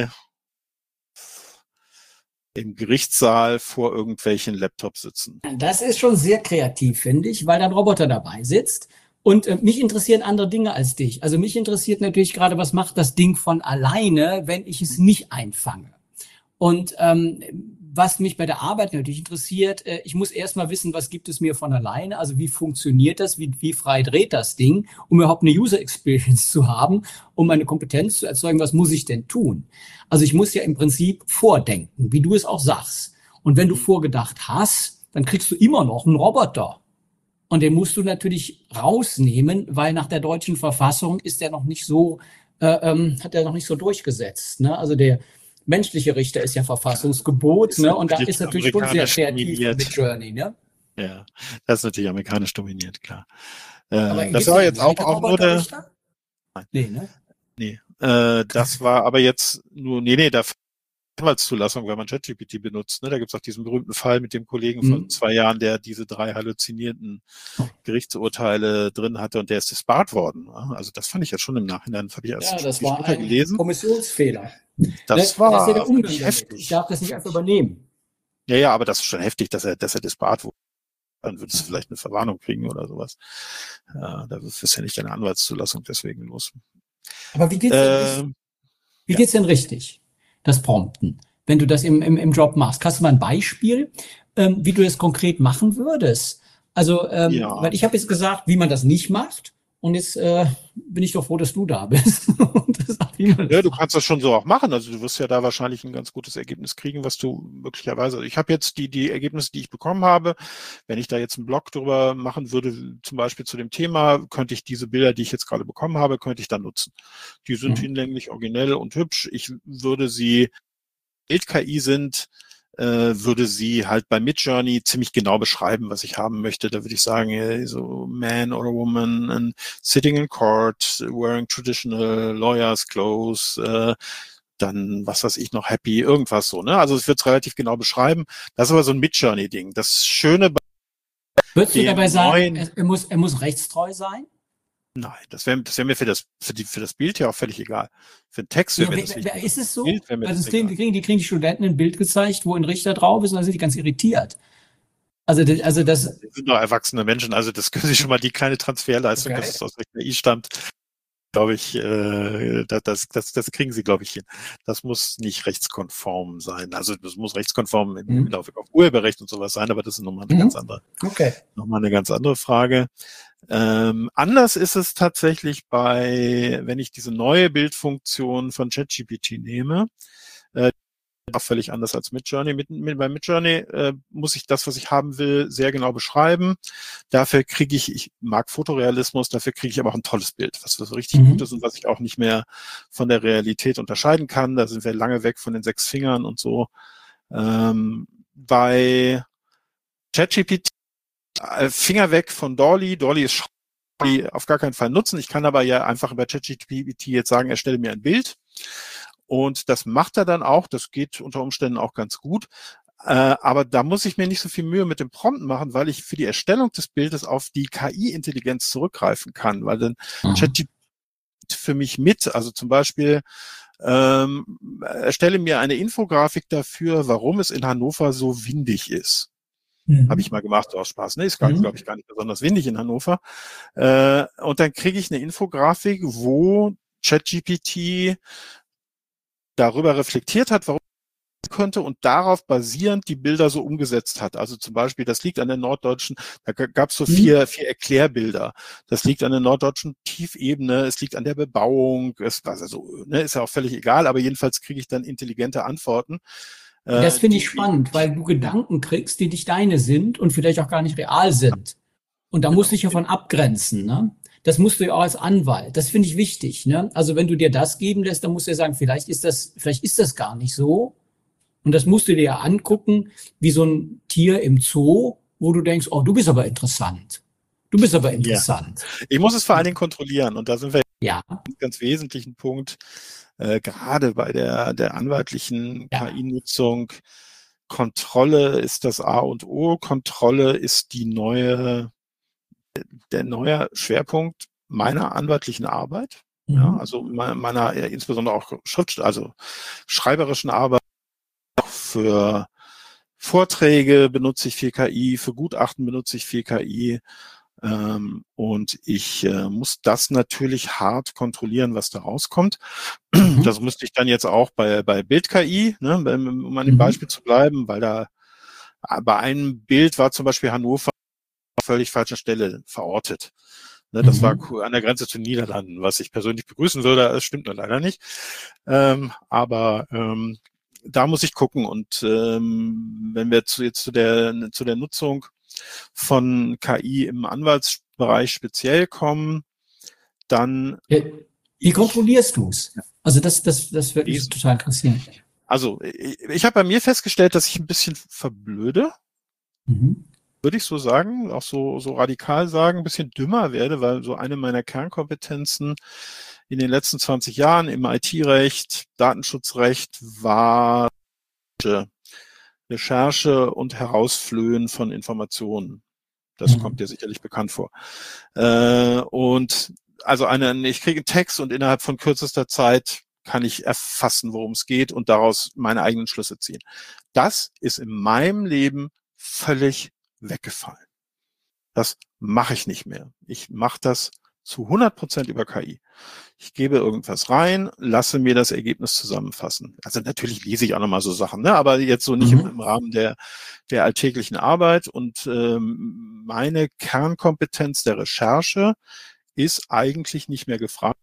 Speaker 3: im Gerichtssaal vor irgendwelchen Laptops sitzen.
Speaker 2: Das ist schon sehr kreativ, finde ich, weil da ein Roboter dabei sitzt. Und äh, mich interessieren andere Dinge als dich. Also mich interessiert natürlich gerade, was macht das Ding von alleine, wenn ich es nicht einfange. Und ähm, was mich bei der Arbeit natürlich interessiert, äh, ich muss erstmal wissen, was gibt es mir von alleine, also wie funktioniert das, wie, wie frei dreht das Ding, um überhaupt eine User Experience zu haben, um eine Kompetenz zu erzeugen, was muss ich denn tun? Also ich muss ja im Prinzip vordenken, wie du es auch sagst. Und wenn du vorgedacht hast, dann kriegst du immer noch einen Roboter. Und den musst du natürlich rausnehmen, weil nach der deutschen Verfassung ist der noch nicht so, äh, ähm, hat er noch nicht so durchgesetzt. Ne? Also der menschliche Richter ist ja Verfassungsgebot, ist ne? Und da ist natürlich schon sehr kreativ mit Journey, ne?
Speaker 3: Ja, das ist natürlich amerikanisch dominiert, klar. Äh, das war jetzt auch, auch nur der.
Speaker 2: Nee, ne?
Speaker 3: Nee, äh, das war aber jetzt nur, nee, nee, da Anwaltszulassung, wenn man ChatGPT benutzt. Ne? Da gibt es auch diesen berühmten Fall mit dem Kollegen von mhm. zwei Jahren, der diese drei halluzinierten Gerichtsurteile drin hatte und der ist disbarred worden. Also das fand ich ja schon im Nachhinein, habe ich erst
Speaker 2: ja, das war ein
Speaker 3: gelesen.
Speaker 2: Kommissionsfehler.
Speaker 3: Das
Speaker 2: ne?
Speaker 3: war
Speaker 2: das ist ja der Umgang
Speaker 3: heftig.
Speaker 2: Ich darf das nicht einfach übernehmen.
Speaker 3: Ja, ja, aber das ist schon heftig, dass er, dass er disbarred wurde. Dann würdest du vielleicht eine Verwarnung kriegen oder sowas. Ja, da ist ja nicht deine Anwaltszulassung deswegen los.
Speaker 2: Aber wie geht's denn, äh, wie ja. geht's denn richtig? Das Prompten, wenn du das im, im, im Job machst. Hast du mal ein Beispiel, ähm, wie du das konkret machen würdest? Also, ähm, ja. weil ich habe jetzt gesagt, wie man das nicht macht Und jetzt äh, bin ich doch froh, dass du da bist. Und das
Speaker 3: ja, du kannst das schon so auch machen. Also du wirst ja da wahrscheinlich ein ganz gutes Ergebnis kriegen, was du möglicherweise. Also ich habe jetzt die die Ergebnisse, die ich bekommen habe. Wenn ich da jetzt einen Blog drüber machen würde, zum Beispiel zu dem Thema, könnte ich diese Bilder, die ich jetzt gerade bekommen habe, könnte ich dann nutzen. Die sind mhm. hinlänglich originell und hübsch. Ich würde sie, Bild-K I sind, äh, würde sie halt bei Midjourney ziemlich genau beschreiben, was ich haben möchte. Da würde ich sagen, äh, so man or a woman and sitting in court, wearing traditional lawyers clothes, äh, dann, was weiß ich noch, happy, irgendwas so, ne? Also es wird relativ genau beschreiben. Das ist aber so ein Midjourney-Ding. Das Schöne bei
Speaker 2: Würdest du dabei sagen, er muss, er muss rechtstreu sein?
Speaker 3: Nein, das wäre das wär mir für das, für, die, für das Bild ja auch völlig egal. Für den Text wäre
Speaker 2: ja,
Speaker 3: mir das wichtig.
Speaker 2: Ist es so?
Speaker 3: Bild mir
Speaker 2: also
Speaker 3: das
Speaker 2: das kriegen, die, kriegen, die kriegen die Studenten ein Bild gezeigt, wo ein Richter drauf ist und dann sind die ganz irritiert. Also, das, also das, das
Speaker 3: sind doch erwachsene Menschen, also das können Sie schon mal die kleine Transferleistung, okay. dass es aus der K I stammt, glaube ich, äh, das, das, das kriegen Sie, glaube ich, hin. Das muss nicht rechtskonform sein. Also das muss rechtskonform im mhm. Lauf auf Urheberrecht und sowas sein, aber das ist nochmal eine mhm. ganz andere,
Speaker 2: okay.
Speaker 3: nochmal eine ganz andere Frage. Ähm, anders ist es tatsächlich bei, wenn ich diese neue Bildfunktion von ChatGPT nehme, äh, auch völlig anders als Midjourney. Mit, mit, bei Midjourney äh, muss ich das, was ich haben will, sehr genau beschreiben. Dafür kriege ich, ich mag Fotorealismus, dafür kriege ich aber auch ein tolles Bild, was so richtig mhm. gut ist und was ich auch nicht mehr von der Realität unterscheiden kann. Da sind wir lange weg von den sechs Fingern und so. Ähm, bei ChatGPT Finger weg von Dolly. Dolly ist Dolly auf gar keinen Fall nutzen. Ich kann aber ja einfach über ChatGPT jetzt sagen, erstelle mir ein Bild. Und das macht er dann auch. Das geht unter Umständen auch ganz gut. Äh, aber da muss ich mir nicht so viel Mühe mit dem Prompt machen, weil ich für die Erstellung des Bildes auf die K I-Intelligenz zurückgreifen kann. Weil dann mhm. ChatGPT für mich mit, also zum Beispiel ähm, erstelle mir eine Infografik dafür, warum es in Hannover so windig ist. Mhm. Habe ich mal gemacht, aus Spaß. Ne? Ist, mhm. glaube ich, gar nicht besonders windig in Hannover. Äh, und dann kriege ich eine Infografik, wo ChatGPT darüber reflektiert hat, warum es könnte und darauf basierend die Bilder so umgesetzt hat. Also zum Beispiel, das liegt an der norddeutschen, da gab es so vier, mhm. vier Erklärbilder. Das liegt an der norddeutschen Tiefebene, es liegt an der Bebauung, es, also, ne, ist ja auch völlig egal, aber jedenfalls kriege ich dann intelligente Antworten.
Speaker 2: Das finde ich spannend, weil du Gedanken kriegst, die nicht deine sind und vielleicht auch gar nicht real sind. Und da musst du dich davon abgrenzen, ne? Das musst du ja auch als Anwalt. Das finde ich wichtig, ne? Also wenn du dir das geben lässt, dann musst du ja sagen, vielleicht ist das, vielleicht ist das gar nicht so. Und das musst du dir ja angucken, wie so ein Tier im Zoo, wo du denkst, oh, du bist aber interessant. Du bist aber interessant.
Speaker 3: Ja. Ich muss es vor allen Dingen kontrollieren. Und da sind wir
Speaker 2: ja
Speaker 3: einen ganz wesentlichen Punkt. Äh, gerade bei der, der anwaltlichen ja. K I-Nutzung, Kontrolle ist das A und O. Kontrolle ist die neue, der neue Schwerpunkt meiner anwaltlichen Arbeit. Mhm. Ja, also meiner, meiner insbesondere auch Schrift, also schreiberischen Arbeit. Auch für Vorträge benutze ich viel K I, für Gutachten benutze ich viel K I. Ähm, und ich äh, muss das natürlich hart kontrollieren, was da rauskommt. Mhm. Das müsste ich dann jetzt auch bei, bei Bild-K I, ne, um an dem mhm. Beispiel zu bleiben, weil da bei einem Bild war zum Beispiel Hannover an völlig falscher Stelle verortet. Ne, das mhm. war an der Grenze zu Niederlanden, was ich persönlich begrüßen würde. Das stimmt nur leider nicht. Ähm, aber ähm, da muss ich gucken. Und ähm, wenn wir zu, jetzt zu der, zu der Nutzung von K I im Anwaltsbereich speziell kommen, dann...
Speaker 2: Wie kontrollierst du es? Also das, das, das würde mich total interessieren.
Speaker 3: Also ich, ich habe bei mir festgestellt, dass ich ein bisschen verblöde, mhm. würde ich so sagen, auch so, so radikal sagen, ein bisschen dümmer werde, weil so eine meiner Kernkompetenzen in den letzten zwanzig Jahren im I T-Recht, Datenschutzrecht war Recherche und Herausflöhen von Informationen. Das mhm. kommt dir sicherlich bekannt vor. Äh, und also eine, ich kriege einen Text und innerhalb von kürzester Zeit kann ich erfassen, worum es geht und daraus meine eigenen Schlüsse ziehen. Das ist in meinem Leben völlig weggefallen. Das mache ich nicht mehr. Ich mache das zu hundert Prozent über K I. Ich gebe irgendwas rein, lasse mir das Ergebnis zusammenfassen. Also natürlich lese ich auch nochmal so Sachen, ne? Aber jetzt so nicht mhm. im, im Rahmen der, der alltäglichen Arbeit. Und ähm, meine Kernkompetenz der Recherche ist eigentlich nicht mehr gefragt.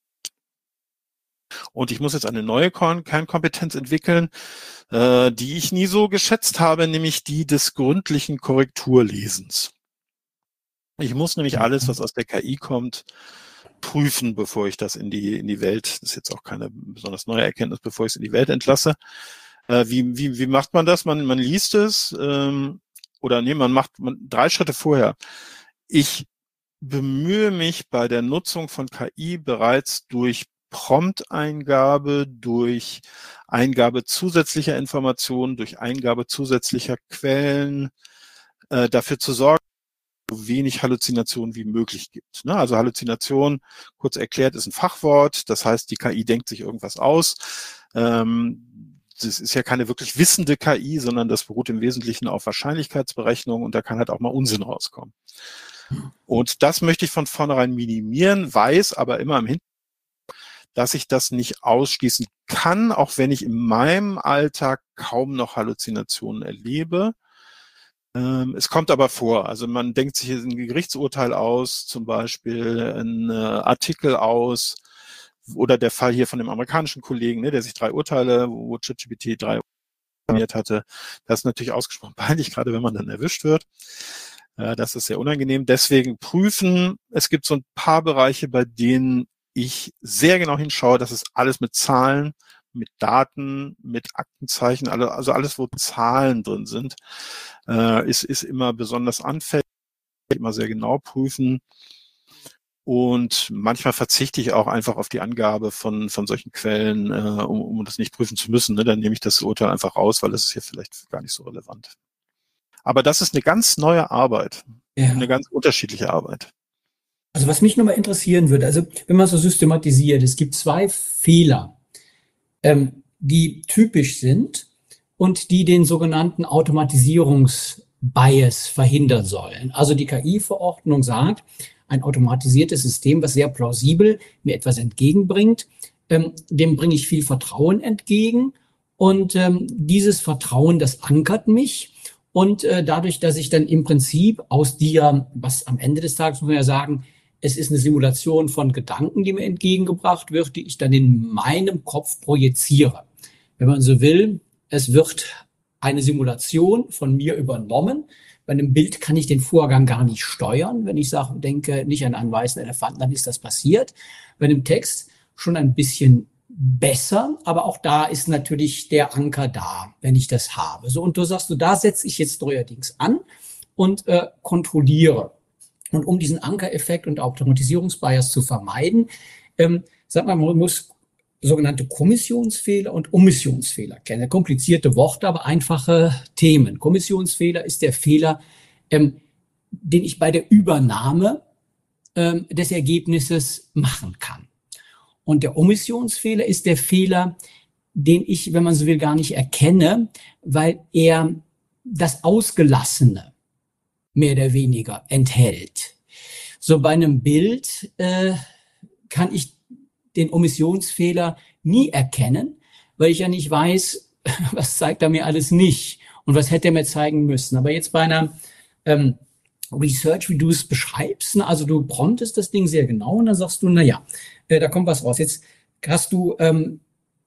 Speaker 3: Und ich muss jetzt eine neue Kernkompetenz entwickeln, äh, die ich nie so geschätzt habe, nämlich die des gründlichen Korrekturlesens. Ich muss nämlich alles, was aus der K I kommt, prüfen, bevor ich das in die in die Welt, das ist jetzt auch keine besonders neue Erkenntnis, bevor ich es in die Welt entlasse. Äh, wie, wie, wie macht man das? Man, man liest es ähm, oder nee, man macht man, drei Schritte vorher. Ich bemühe mich bei der Nutzung von K I bereits durch Prompt-Eingabe, durch Eingabe zusätzlicher Informationen, durch Eingabe zusätzlicher Quellen äh, dafür zu sorgen, dass es so wenig Halluzination wie möglich gibt. Ne? Also Halluzination, kurz erklärt, ist ein Fachwort. Das heißt, die K I denkt sich irgendwas aus. Ähm, das ist ja keine wirklich wissende K I, sondern das beruht im Wesentlichen auf Wahrscheinlichkeitsberechnung und da kann halt auch mal Unsinn rauskommen. Und das möchte ich von vornherein minimieren, weiß aber immer im Hintergrund, dass ich das nicht ausschließen kann, auch wenn ich in meinem Alltag kaum noch Halluzinationen erlebe. Ähm, es kommt aber vor. Also man denkt sich ein Gerichtsurteil aus, zum Beispiel ein äh, Artikel aus, oder der Fall hier von dem amerikanischen Kollegen, ne, der sich drei Urteile, wo ChatGPT drei programmiert hatte. Das ist natürlich ausgesprochen peinlich, gerade wenn man dann erwischt wird. Äh, das ist sehr unangenehm. Deswegen prüfen. Es gibt so ein paar Bereiche, bei denen ich sehr genau hinschaue, dass es alles mit Zahlen, mit Daten, mit Aktenzeichen, also alles, wo Zahlen drin sind, äh, ist, ist immer besonders anfällig, immer sehr genau prüfen. Und manchmal verzichte ich auch einfach auf die Angabe von, von solchen Quellen, äh, um, um das nicht prüfen zu müssen. Ne? Dann nehme ich das Urteil einfach raus, weil das ist hier vielleicht gar nicht so relevant. Aber das ist eine ganz neue Arbeit, ja. Eine ganz unterschiedliche Arbeit.
Speaker 2: Also was mich nochmal interessieren würde, also wenn man so systematisiert, es gibt zwei Fehler, ähm, die typisch sind und die den sogenannten Automatisierungsbias verhindern sollen. Also die K I-Verordnung sagt, ein automatisiertes System, was sehr plausibel mir etwas entgegenbringt, ähm, dem bringe ich viel Vertrauen entgegen und ähm, dieses Vertrauen, das ankert mich und äh, dadurch, dass ich dann im Prinzip aus dir, was am Ende des Tages muss man ja sagen, es ist eine Simulation von Gedanken, die mir entgegengebracht wird, die ich dann in meinem Kopf projiziere. Wenn man so will, es wird eine Simulation von mir übernommen. Bei einem Bild kann ich den Vorgang gar nicht steuern. Wenn ich sage, denke nicht an einen weißen Elefanten, dann ist das passiert. Bei einem Text schon ein bisschen besser, aber auch da ist natürlich der Anker da, wenn ich das habe. So, und du sagst, du, da setze ich jetzt neuerdings an und äh, kontrolliere. Und um diesen Ankereffekt und Automatisierungsbias zu vermeiden, ähm, sagt man, man muss sogenannte Kommissionsfehler und Omissionsfehler kennen. Komplizierte Worte, aber einfache Themen. Kommissionsfehler ist der Fehler, ähm, den ich bei der Übernahme ähm, des Ergebnisses machen kann. Und der Omissionsfehler ist der Fehler, den ich, wenn man so will, gar nicht erkenne, weil er das Ausgelassene mehr oder weniger enthält. So bei einem Bild äh, kann ich den Omissionsfehler nie erkennen, weil ich ja nicht weiß, was zeigt er mir alles nicht und was hätte er mir zeigen müssen. Aber jetzt bei einer ähm, Research, wie du es beschreibst, ne, also du promptest das Ding sehr genau und dann sagst du, na ja, äh, da kommt was raus. Jetzt hast du, ähm,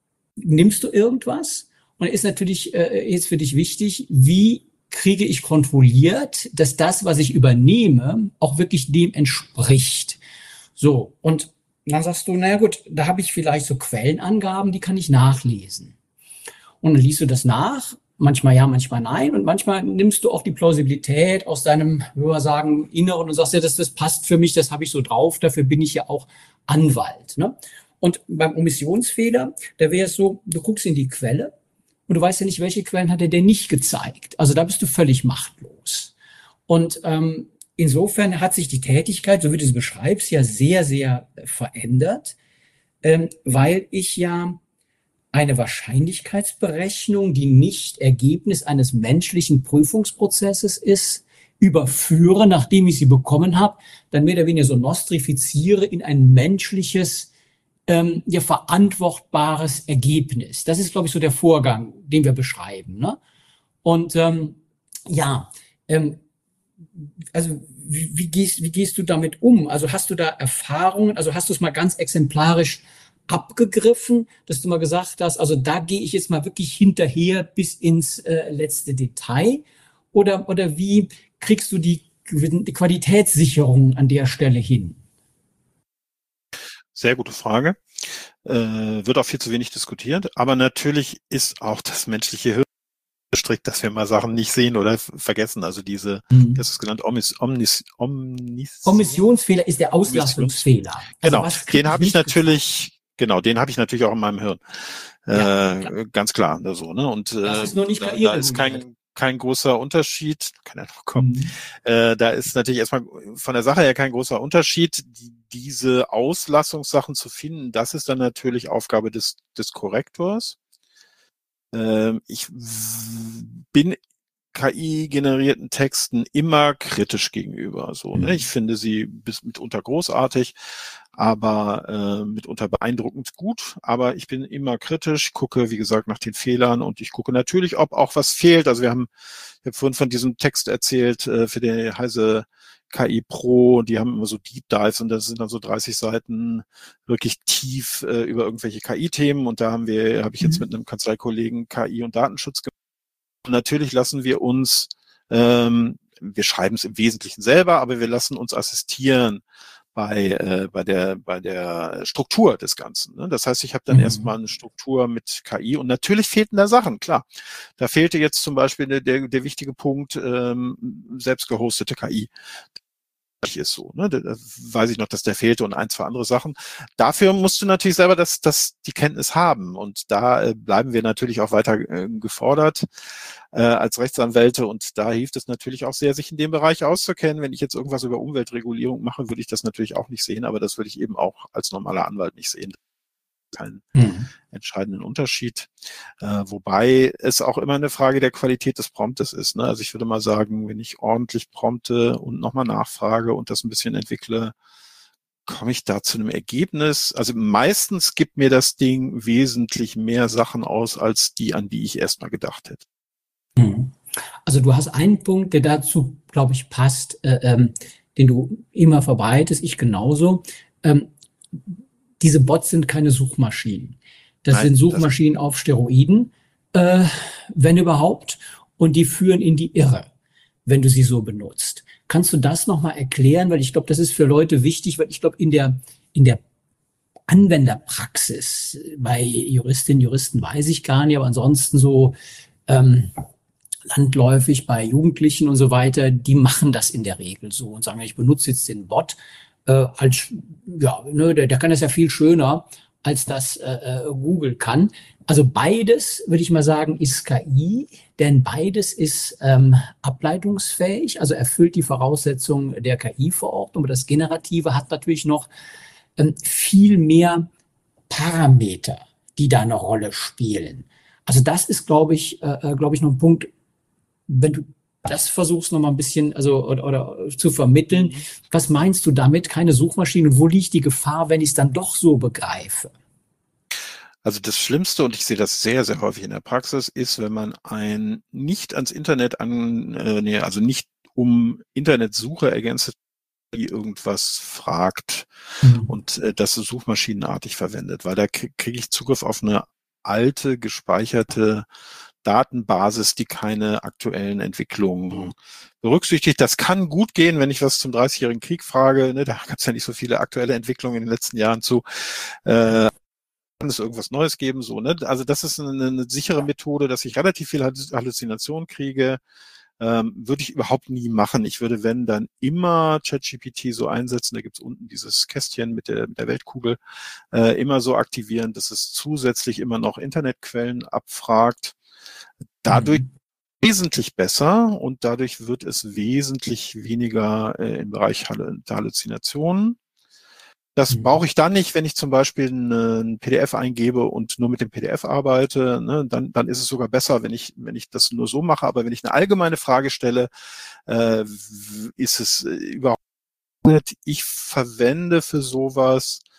Speaker 2: nimmst du irgendwas und ist natürlich äh, jetzt für dich wichtig, wie kriege ich kontrolliert, dass das, was ich übernehme, auch wirklich dem entspricht. So, und dann sagst du, naja gut, da habe ich vielleicht so Quellenangaben, die kann ich nachlesen. Und dann liest du das nach, manchmal ja, manchmal nein. Und manchmal nimmst du auch die Plausibilität aus deinem, würde man sagen, Inneren und sagst ja, das, das passt für mich, das habe ich so drauf, dafür bin ich ja auch Anwalt. Ne? Und beim Omissionsfehler, da wäre es so, du guckst in die Quelle, und du weißt ja nicht, welche Quellen hat er denn nicht gezeigt. Also da bist du völlig machtlos. Und ähm, insofern hat sich die Tätigkeit, so wie du es beschreibst, ja sehr, sehr verändert, ähm, weil ich ja eine Wahrscheinlichkeitsberechnung, die nicht Ergebnis eines menschlichen Prüfungsprozesses ist, überführe, nachdem ich sie bekommen habe, dann mehr oder weniger so nostrifiziere in ein menschliches, Ähm, ja, verantwortbares Ergebnis. Das ist, glaube ich, so der Vorgang, den wir beschreiben. Ne? Und ähm, ja, ähm, also wie, wie, gehst, wie gehst du damit um? Also hast du da Erfahrungen, also hast du es mal ganz exemplarisch abgegriffen, dass du mal gesagt hast, also da gehe ich jetzt mal wirklich hinterher bis ins äh, letzte Detail? Oder, oder wie kriegst du die, die Qualitätssicherung an der Stelle hin?
Speaker 3: Sehr gute Frage. Äh, wird auch viel zu wenig diskutiert. Aber natürlich ist auch das menschliche Hirn gestrickt, dass wir mal Sachen nicht sehen oder f- vergessen. Also diese,
Speaker 2: Mhm.
Speaker 3: das ist genannt, Omnis, Omnis, Omnis,
Speaker 2: Kommissionsfehler ist der Auslassungsfehler. Also
Speaker 3: genau,
Speaker 2: was krieg
Speaker 3: den habe ich
Speaker 2: nicht
Speaker 3: natürlich, genau, den habe ich natürlich auch in meinem Hirn.
Speaker 2: Ja,
Speaker 3: Äh,
Speaker 2: klar.
Speaker 3: ganz klar, ne, so, ne? Und
Speaker 2: Das
Speaker 3: äh,
Speaker 2: ist noch nicht
Speaker 3: da,
Speaker 2: K I
Speaker 3: da ist
Speaker 2: reguliert.
Speaker 3: kein kein großer Unterschied, kann ja noch kommen.
Speaker 2: Mhm.
Speaker 3: Äh, da ist natürlich erstmal von der Sache her kein großer Unterschied. Die, diese Auslassungssachen zu finden, das ist dann natürlich Aufgabe des des Korrektors. Ähm, ich w- bin K I-generierten Texten immer kritisch gegenüber. So, ne? Ich
Speaker 2: Mhm.
Speaker 3: finde sie bis mitunter großartig, aber äh, mitunter beeindruckend gut. Aber ich bin immer kritisch, gucke, wie gesagt, nach den Fehlern und ich gucke natürlich, ob auch was fehlt. Also wir haben, ich habe vorhin von diesem Text erzählt äh, für die Heise K I Pro, die haben immer so Deep Dives und das sind dann so dreißig Seiten wirklich tief äh, über irgendwelche K I-Themen und da haben wir, habe ich jetzt
Speaker 2: Mhm.
Speaker 3: mit einem Kanzleikollegen K I und Datenschutz gemacht. Und natürlich lassen wir uns, ähm, wir schreiben es im Wesentlichen selber, aber wir lassen uns assistieren bei, äh, bei, der, bei der Struktur des Ganzen. Ne? Das heißt, ich habe dann
Speaker 2: Mhm.
Speaker 3: erstmal eine Struktur mit K I und natürlich fehlten da Sachen, klar. Da fehlte jetzt zum Beispiel der, der, der wichtige Punkt ähm, selbst gehostete K I. Ist so, ne? Da weiß ich noch, dass der fehlte und ein, zwei andere Sachen. Dafür musst du natürlich selber das, das, die Kenntnis haben und da äh, bleiben wir natürlich auch weiter äh, gefordert äh, als Rechtsanwälte und da hilft es natürlich auch sehr, sich in dem Bereich auszukennen. Wenn ich jetzt irgendwas über Umweltregulierung mache, würde ich das natürlich auch nicht sehen, aber das würde ich eben auch als normaler Anwalt nicht sehen. Keinen
Speaker 2: Mhm.
Speaker 3: entscheidenden Unterschied. Äh, wobei es auch immer eine Frage der Qualität des Promptes ist. Ne? Also ich würde mal sagen, wenn ich ordentlich prompte und nochmal nachfrage und das ein bisschen entwickle, komme ich da zu einem Ergebnis. Also meistens gibt mir das Ding wesentlich mehr Sachen aus, als die, an die ich erstmal gedacht hätte.
Speaker 2: Mhm. Also du hast einen Punkt, der dazu, glaube ich, passt, äh, ähm, den du immer verbreitest, ich genauso. Ähm, diese Bots sind keine Suchmaschinen. Das
Speaker 3: Nein,
Speaker 2: sind
Speaker 3: das
Speaker 2: Suchmaschinen auf Steroiden, äh, wenn überhaupt, und die führen in die Irre, wenn du sie so benutzt. Kannst du das nochmal erklären? Weil ich glaube, das ist für Leute wichtig, weil ich glaube, in der, in der Anwenderpraxis bei Juristinnen, Juristen weiß ich gar nicht, aber ansonsten so ähm, landläufig bei Jugendlichen und so weiter, die machen das in der Regel so und sagen, ich benutze jetzt den Bot äh, als, ja, ne, der, der kann das ja viel schöner, als das äh, äh, Google kann. Also beides, würde ich mal sagen, ist K I, denn beides ist ähm, ableitungsfähig, also erfüllt die Voraussetzungen der K I-Verordnung. Aber das Generative hat natürlich noch ähm, viel mehr Parameter, die da eine Rolle spielen. Also das ist, glaube ich, äh, glaube ich, noch ein Punkt, wenn du das versuchst noch mal ein bisschen, also oder, oder zu vermitteln, was meinst du damit? Keine Suchmaschine. Und wo liegt die Gefahr, wenn ich es dann doch so begreife?
Speaker 3: Also das Schlimmste, und ich sehe das sehr, sehr häufig in der Praxis, ist, wenn man ein nicht ans Internet an, äh, nee, also nicht um Internetsuche ergänzte irgendwas fragt
Speaker 2: Mhm.
Speaker 3: und äh, das suchmaschinenartig verwendet, weil da kriege krieg ich Zugriff auf eine alte, gespeicherte Datenbasis, die keine aktuellen Entwicklungen berücksichtigt. Das kann gut gehen, wenn ich was zum dreißigjährigen Krieg frage. Ne, da gab es ja nicht so viele aktuelle Entwicklungen in den letzten Jahren zu. Äh, kann es irgendwas Neues geben, so, ne? Also das ist eine, eine sichere Methode, dass ich relativ viel Halluzination kriege. Ähm, würde ich überhaupt nie machen. Ich würde, wenn, dann immer ChatGPT so einsetzen. Da gibt's unten dieses Kästchen mit der, mit der Weltkugel, äh, immer so aktivieren, dass es zusätzlich immer noch Internetquellen abfragt. Dadurch
Speaker 2: Mhm.
Speaker 3: wesentlich besser und dadurch wird es wesentlich weniger äh, im Bereich Hall- der Halluzinationen. Das brauche ich dann nicht, wenn ich zum Beispiel ein P D F eingebe und nur mit dem P D F arbeite. Ne, dann, dann ist es sogar besser, wenn ich, wenn ich das nur so mache. Aber wenn ich eine allgemeine Frage stelle, äh, ist es überhaupt nicht. Ich verwende für sowas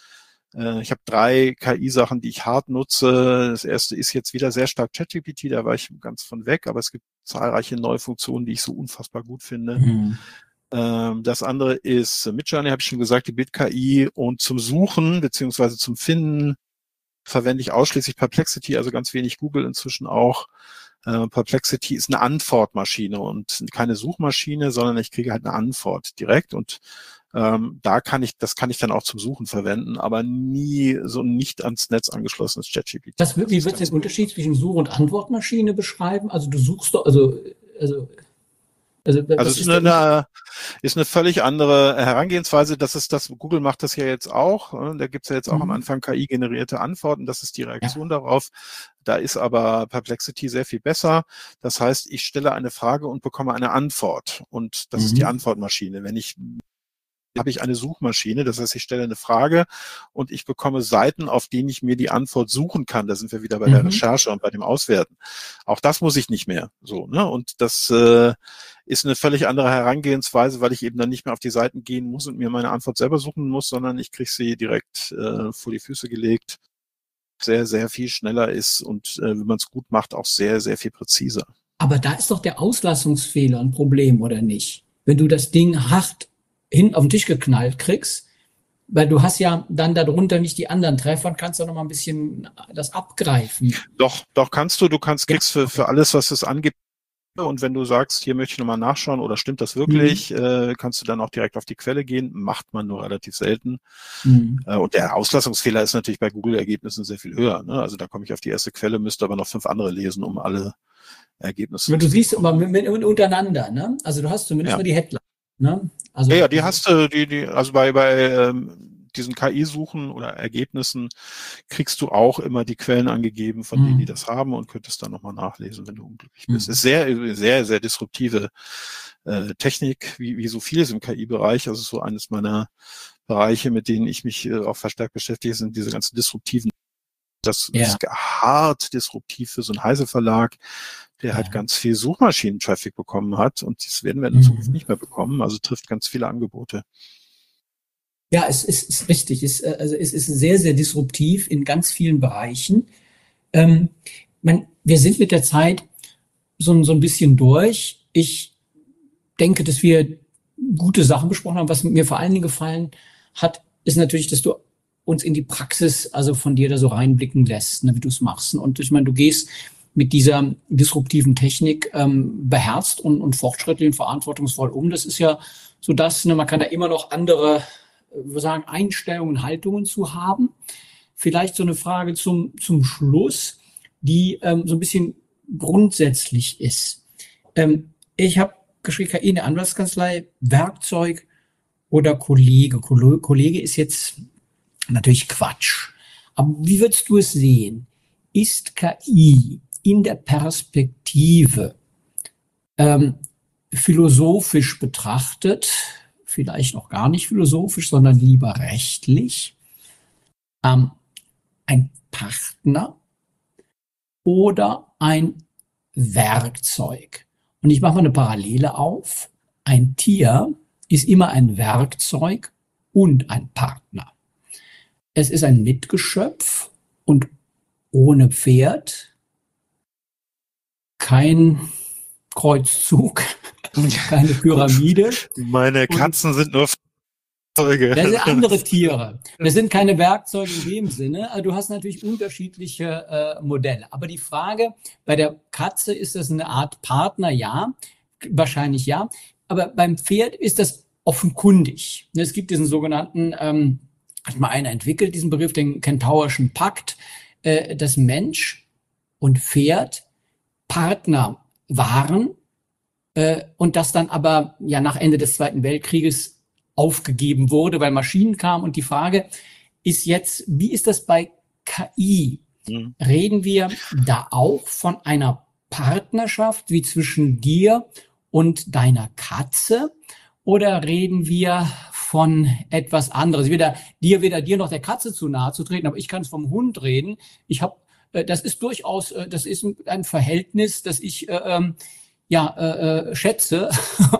Speaker 3: Äh, ich habe drei K I-Sachen, die ich hart nutze. Das erste ist jetzt wieder sehr stark ChatGPT, da war ich ganz von weg, aber es gibt zahlreiche neue Funktionen, die ich so unfassbar gut finde.
Speaker 2: Mhm.
Speaker 3: Ähm, das andere ist Midjourney, habe ich schon gesagt, die Bild-K I. Und zum Suchen beziehungsweise zum Finden verwende ich ausschließlich Perplexity, also ganz wenig Google inzwischen auch. Äh, Perplexity ist eine Antwortmaschine und keine Suchmaschine, sondern ich kriege halt eine Antwort direkt und ähm, da kann ich, das kann ich dann auch zum Suchen verwenden, aber nie so ein nicht ans Netz angeschlossenes ChatGPT.
Speaker 2: Das, wie würdest du den Unterschied zwischen Such- und Antwortmaschine beschreiben? Also du suchst doch, also, also Also,
Speaker 3: also es ist eine, eine, ist eine völlig andere Herangehensweise. Das ist das, Google macht das ja jetzt auch. Da gibt es ja jetzt auch mhm. am Anfang K I-generierte Antworten. Das ist die Reaktion ja. darauf. Da ist aber Perplexity sehr viel besser. Das heißt, ich stelle eine Frage und bekomme eine Antwort. Und das mhm. ist die Antwortmaschine. Wenn ich habe ich eine Suchmaschine, das heißt, ich stelle eine Frage und ich bekomme Seiten, auf denen ich mir die Antwort suchen kann. Da sind wir wieder bei mhm. der Recherche und bei dem Auswerten. Auch das muss ich nicht mehr so, ne? Und das äh, ist eine völlig andere Herangehensweise, weil ich eben dann nicht mehr auf die Seiten gehen muss und mir meine Antwort selber suchen muss, sondern ich kriege sie direkt äh, vor die Füße gelegt. Sehr, sehr viel schneller ist und äh, wenn man es gut macht, auch sehr, sehr viel präziser.
Speaker 2: Aber da ist doch der Auslassungsfehler ein Problem, oder nicht? Wenn du das Ding hart hin auf den Tisch geknallt kriegst, weil du hast ja dann darunter nicht die anderen Treffer und kannst doch noch mal ein bisschen das abgreifen.
Speaker 3: Doch, doch kannst du. Du kannst kriegst für, für alles, was es angibt. Und wenn du sagst, hier möchte ich nochmal nachschauen oder stimmt das wirklich, mhm. äh, kannst du dann auch direkt auf die Quelle gehen. Macht man nur relativ selten. Mhm. Äh, und der Auslassungsfehler ist natürlich bei Google-Ergebnissen sehr viel höher. Ne? Also da komme ich auf die erste Quelle, müsste aber noch fünf andere lesen, um alle Ergebnisse.
Speaker 2: Du siehst aber mit, mit, untereinander, ne? Also du hast zumindest ja. mal die Headline. Ne? Also,
Speaker 3: ja, ja, die hast du, die, die, also bei, bei ähm, diesen K I-Suchen oder Ergebnissen kriegst du auch immer die Quellen angegeben von mhm. denen, die das haben und könntest dann nochmal nachlesen, wenn du unglücklich bist. Mhm. Ist sehr, sehr, sehr disruptive äh, Technik, wie, wie so vieles im K I-Bereich. Also so eines meiner Bereiche, mit denen ich mich äh, auch verstärkt beschäftige, sind diese ganzen disruptiven. Das ja. ist hart disruptiv für so einen Heise-Verlag, der ja. halt ganz viel Suchmaschinen-Traffic bekommen hat und das werden wir in Zukunft mhm. nicht mehr bekommen, also trifft ganz viele Angebote.
Speaker 2: Ja, es ist, ist richtig, es, also es ist sehr, sehr disruptiv in ganz vielen Bereichen. Ähm, man, wir sind mit der Zeit so, so ein bisschen durch. Ich denke, dass wir gute Sachen besprochen haben. Was mir vor allen Dingen gefallen hat, ist natürlich, dass du uns in die Praxis, also von dir da so reinblicken lässt, ne, wie du es machst. Und ich meine, du gehst mit dieser disruptiven Technik ähm, beherzt und, und fortschrittlich und verantwortungsvoll um. Das ist ja so das, ne, man kann da immer noch andere, wir sagen, Einstellungen, Haltungen zu haben. Vielleicht so eine Frage zum, zum Schluss, die ähm, so ein bisschen grundsätzlich ist. Ähm, ich habe geschrieben, K I in der Anwaltskanzlei, Werkzeug oder Kollege. Kollege ist jetzt natürlich Quatsch. Aber wie würdest du es sehen? Ist K I in der Perspektive ähm, philosophisch betrachtet, vielleicht noch gar nicht philosophisch, sondern lieber rechtlich, ähm, ein Partner oder ein Werkzeug? Und ich mache mal eine Parallele auf. Ein Tier ist immer ein Werkzeug und ein Partner. Es ist ein Mitgeschöpf und ohne Pferd kein Kreuzzug, keine Pyramide.
Speaker 3: Meine Katzen und sind nur Werkzeuge.
Speaker 2: Das sind andere Tiere. Das sind keine Werkzeuge in dem Sinne. Du hast natürlich unterschiedliche äh, Modelle. Aber die Frage, bei der Katze ist das eine Art Partner, ja, wahrscheinlich ja. Aber beim Pferd ist das offenkundig. Es gibt diesen sogenannten, ähm, hat mal einer entwickelt, diesen Begriff, den Kentauerschen Pakt, äh, dass Mensch und Pferd Partner waren äh, und das dann aber ja nach Ende des Zweiten Weltkrieges aufgegeben wurde, weil Maschinen kamen. Und die Frage ist jetzt, wie ist das bei K I? Mhm. Reden wir da auch von einer Partnerschaft wie zwischen dir und deiner Katze? Oder reden wir von etwas anderes? Weder dir, weder dir noch der Katze zu nahe zu treten, aber ich kann vom Hund reden. Ich habe, äh, das ist durchaus, äh, das ist ein Verhältnis, das ich äh, ja, äh, schätze,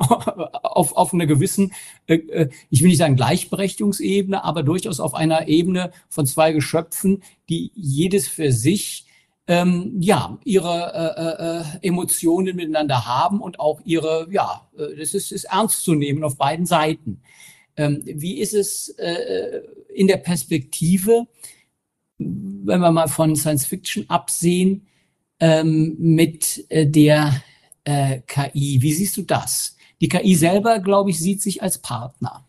Speaker 2: auf, auf einer gewissen, äh, ich will nicht sagen Gleichberechtigungsebene, aber durchaus auf einer Ebene von zwei Geschöpfen, die jedes für sich ähm, ja ihre äh, äh, Emotionen miteinander haben und auch ihre, ja, äh, das ist, ist ernst zu nehmen auf beiden Seiten. Ähm, wie ist es äh, in der Perspektive, wenn wir mal von Science Fiction absehen, ähm, mit äh, der äh, K I? Wie siehst du das? Die K I selber, glaube ich, sieht sich als Partner.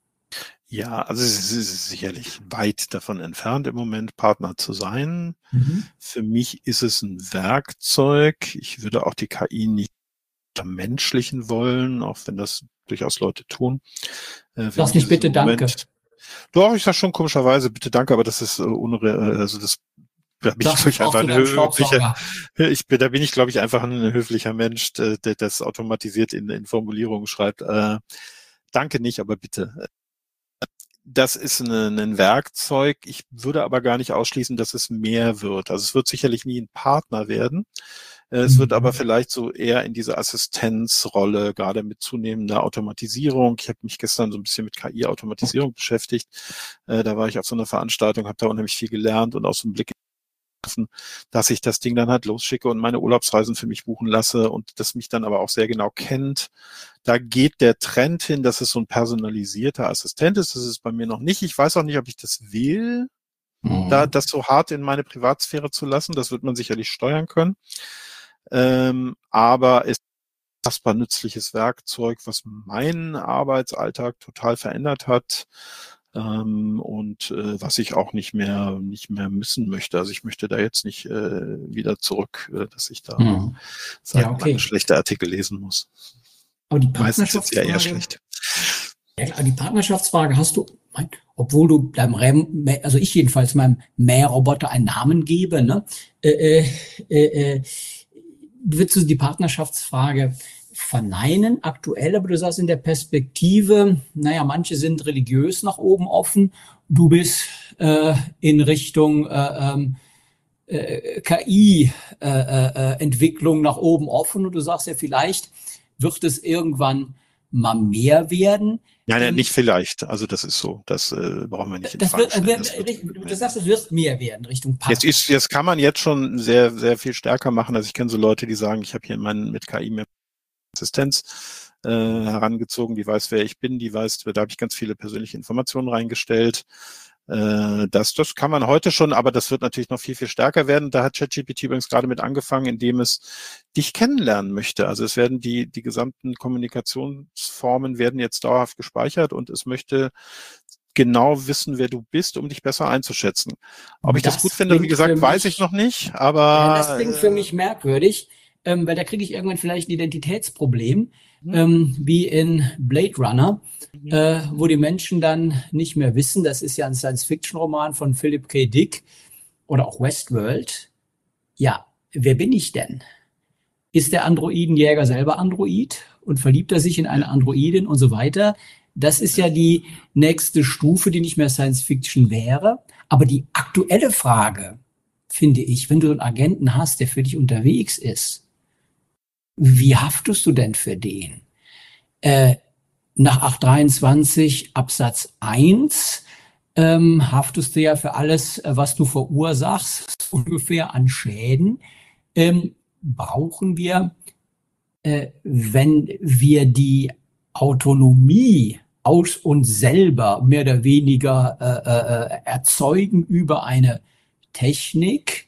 Speaker 3: Ja, also es ist sicherlich weit davon entfernt, im Moment Partner zu sein. Mhm. Für mich ist es ein Werkzeug. Ich würde auch die K I nicht vermenschlichen wollen, auch wenn das durchaus Leute tun.
Speaker 2: Äh, Sag nicht bitte Danke.
Speaker 3: Doch, ich sag schon komischerweise bitte Danke, aber das ist äh, unre also das da bin ich, ich einfach ein höflicher, ich bin, da bin ich, glaube ich, einfach ein höflicher Mensch, der, der das automatisiert in, in Formulierungen schreibt. Äh, danke nicht, aber bitte. Das ist eine, ein Werkzeug. Ich würde aber gar nicht ausschließen, dass es mehr wird. Also es wird sicherlich nie ein Partner werden. Es wird aber vielleicht so eher in diese Assistenzrolle, gerade mit zunehmender Automatisierung. Ich habe mich gestern so ein bisschen mit K I-Automatisierung beschäftigt. Äh, da war ich auf so einer Veranstaltung, habe da unheimlich viel gelernt und aus dem Blick dass ich das Ding dann halt losschicke und meine Urlaubsreisen für mich buchen lasse und das mich dann aber auch sehr genau kennt. Da geht der Trend hin, dass es so ein personalisierter Assistent ist. Das ist bei mir noch nicht. Ich weiß auch nicht, ob ich das will, mhm. da das so hart in meine Privatsphäre zu lassen. Das wird man sicherlich steuern können. Ähm, aber es ist ein unfassbar nützliches Werkzeug, was meinen Arbeitsalltag total verändert hat. Ähm, und äh, was ich auch nicht mehr nicht mehr missen möchte. Also ich möchte da jetzt nicht äh, wieder zurück, äh, dass ich da hm. ja, okay. schlechte Artikel lesen muss.
Speaker 2: Aber die Partnerschaftsfrage, ja eher schlecht. Ja klar, die Partnerschaftsfrage hast du, obwohl du deinem Rem, also ich jedenfalls meinem Mähroboter einen Namen gebe, ne, äh, äh, äh, würdest du die Partnerschaftsfrage verneinen aktuell, aber du sagst in der Perspektive, naja, manche sind religiös nach oben offen, du bist äh, in Richtung äh, äh, K I-Entwicklung äh, äh, nach oben offen und du sagst ja, vielleicht wird es irgendwann mal mehr werden.
Speaker 3: Nein, nein, nicht vielleicht. Also das ist so. Das äh, brauchen wir nicht in
Speaker 2: das
Speaker 3: Frage
Speaker 2: wird,
Speaker 3: stellen.
Speaker 2: Das wird, du sagst, es wird mehr werden Richtung
Speaker 3: Partner. Jetzt ist, jetzt kann man jetzt schon sehr, sehr viel stärker machen. Also ich kenne so Leute, die sagen, ich habe hier meinen mit K I mehr Assistenz äh, herangezogen, die weiß, wer ich bin, die weiß, da habe ich ganz viele persönliche Informationen reingestellt. Äh, das, das kann man heute schon, aber das wird natürlich noch viel, viel stärker werden. Da hat ChatGPT übrigens gerade mit angefangen, indem es dich kennenlernen möchte. Also es werden die, die gesamten Kommunikationsformen werden jetzt dauerhaft gespeichert und es möchte genau wissen, wer du bist, um dich besser einzuschätzen. Ob ich das, das gut finde, wie gesagt, weiß ich noch nicht, aber...
Speaker 2: Ja, das klingt für mich merkwürdig. Ähm, weil da kriege ich irgendwann vielleicht ein Identitätsproblem, mhm. ähm, wie in Blade Runner, mhm. äh, wo die Menschen dann nicht mehr wissen, das ist ja ein Science-Fiction-Roman von Philip K. Dick oder auch Westworld. Ja, wer bin ich denn? Ist der Androidenjäger selber Android und verliebt er sich in eine Androidin und so weiter? Das ist ja die nächste Stufe, die nicht mehr Science-Fiction wäre. Aber die aktuelle Frage, finde ich, wenn du einen Agenten hast, der für dich unterwegs ist, wie haftest du denn für den? Äh, nach acht dreiundzwanzig Absatz eins ähm, haftest du ja für alles, was du verursachst, ungefähr an Schäden. Ähm, brauchen wir, äh, wenn wir die Autonomie aus uns selber mehr oder weniger äh, äh, erzeugen über eine Technik,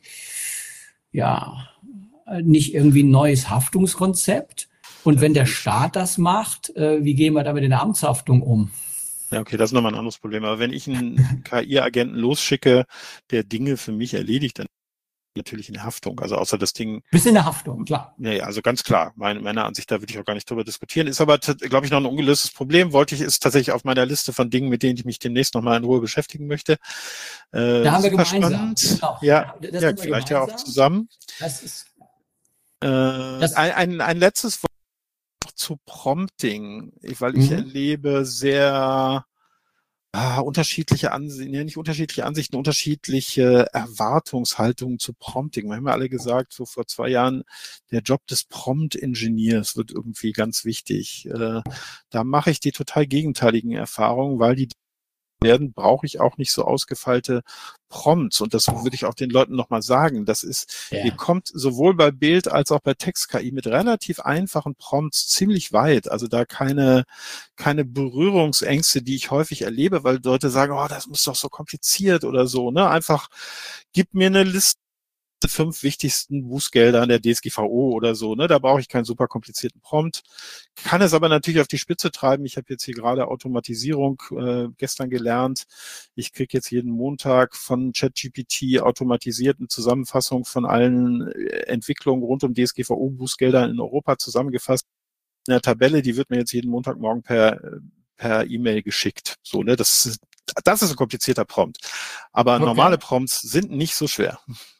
Speaker 2: ja, nicht irgendwie ein neues Haftungskonzept? Und wenn der Staat das macht, äh, wie gehen wir da mit der Amtshaftung um?
Speaker 3: Ja, okay, das ist nochmal ein anderes Problem. Aber wenn ich einen K I-Agenten losschicke, der Dinge für mich erledigt, dann natürlich in der Haftung. Also außer das Ding.
Speaker 2: Bist in der Haftung, klar.
Speaker 3: Ja, ja, also ganz klar. Meine, meiner Ansicht, da würde ich auch gar nicht drüber diskutieren. Ist aber, glaube ich, noch ein ungelöstes Problem. Wollte ich, ist tatsächlich auf meiner Liste von Dingen, mit denen ich mich demnächst nochmal in Ruhe beschäftigen möchte.
Speaker 2: Äh, da haben wir gemeinsam.
Speaker 3: Spannend. Genau. Ja, das ja vielleicht ja auch zusammen.
Speaker 2: Das ist,
Speaker 3: äh, das ein, ein, ein letztes Wort zu Prompting, weil ich mhm. erlebe sehr Ah, unterschiedliche Ansichten, ja, nicht unterschiedliche Ansichten, unterschiedliche Erwartungshaltungen zu Prompting. Wir haben ja alle gesagt, so vor zwei Jahren, der Job des Prompt-Ingenieurs wird irgendwie ganz wichtig. Äh, da mache ich die total gegenteiligen Erfahrungen, weil die werden, brauche ich auch nicht so ausgefeilte Prompts. Und das würde ich auch den Leuten nochmal sagen. Das ist,
Speaker 2: Ja.
Speaker 3: ihr kommt sowohl bei Bild- als auch bei Text-K I mit relativ einfachen Prompts ziemlich weit. Also da keine, keine Berührungsängste, die ich häufig erlebe, weil Leute sagen, oh, das muss doch so kompliziert oder so, ne? Einfach, gib mir eine Liste, fünf wichtigsten Bußgelder an der D S G V O oder so, ne? Da brauche ich keinen super komplizierten Prompt. Kann es aber natürlich auf die Spitze treiben. Ich habe jetzt hier gerade Automatisierung äh, gestern gelernt. Ich kriege jetzt jeden Montag von ChatGPT automatisiert eine Zusammenfassung von allen Entwicklungen rund um D S G V O-Bußgelder in Europa zusammengefasst. In der Tabelle, die wird mir jetzt jeden Montagmorgen per per E-Mail geschickt. So, ne? Das ist, das ist ein komplizierter Prompt. Aber
Speaker 2: Okay.
Speaker 3: normale Prompts sind nicht so schwer.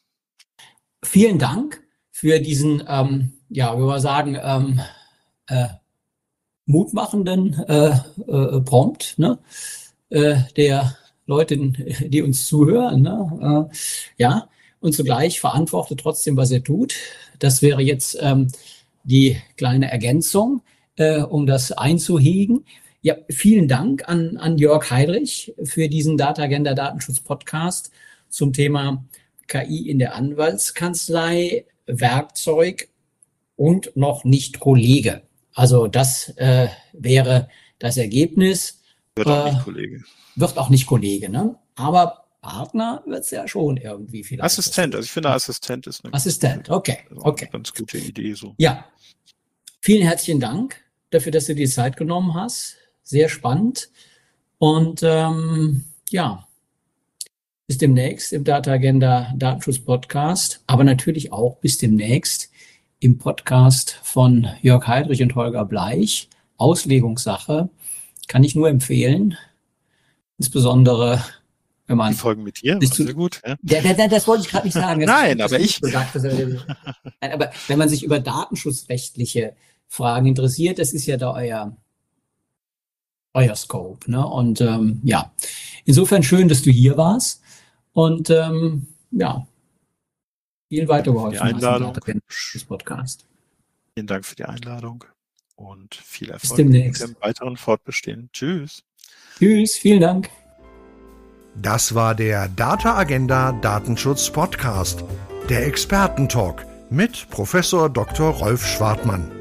Speaker 2: Vielen Dank für diesen, ähm, ja, wie wir sagen, ähm, äh, mutmachenden äh, äh, Prompt, ne? äh, der Leute, die uns zuhören. Ne? Äh, ja, und zugleich verantwortet trotzdem, was er tut. Das wäre jetzt ähm, die kleine Ergänzung, äh, um das einzuhegen. Ja, vielen Dank an, an Jörg Heidrich für diesen Data Agenda Datenschutz Podcast zum Thema K I in der Anwaltskanzlei, Werkzeug und noch nicht Kollege. Also das äh, wäre das Ergebnis.
Speaker 3: Wird auch
Speaker 2: äh,
Speaker 3: nicht Kollege.
Speaker 2: Wird auch nicht Kollege, ne? Aber Partner wird es ja schon irgendwie vielleicht.
Speaker 3: Assistent, also ich finde Assistent ist eine
Speaker 2: Assistent, okay, okay.
Speaker 3: ganz gute Idee so.
Speaker 2: Ja, vielen herzlichen Dank dafür, dass du dir die Zeit genommen hast. Sehr spannend. Und ähm, ja, bis demnächst im Data Agenda Datenschutz Podcast, aber natürlich auch bis demnächst im Podcast von Jörg Heidrich und Holger Bleich. Auslegungssache kann ich nur empfehlen, insbesondere wenn man
Speaker 3: die Folgen mit dir,
Speaker 2: ist
Speaker 3: sehr gut. Ja.
Speaker 2: Ja, ja, ja, das wollte ich gerade nicht sagen. Das
Speaker 3: Nein,
Speaker 2: ist,
Speaker 3: aber ich.
Speaker 2: Gesagt, dass er, nein, aber wenn man sich über datenschutzrechtliche Fragen interessiert, das ist ja da euer euer Scope, ne? Und ähm, ja, insofern schön, dass du hier warst und ähm, ja, viel weitergeholfen
Speaker 3: hast. Die Einladung.
Speaker 2: Des Podcast.
Speaker 3: Vielen Dank für die Einladung und viel Erfolg
Speaker 2: Bis demnächst.
Speaker 3: im weiteren Fortbestehen. Tschüss.
Speaker 2: Tschüss, vielen Dank.
Speaker 1: Das war der Data Agenda Datenschutz Podcast, der Expertentalk mit Professor Doktor Rolf Schwartmann.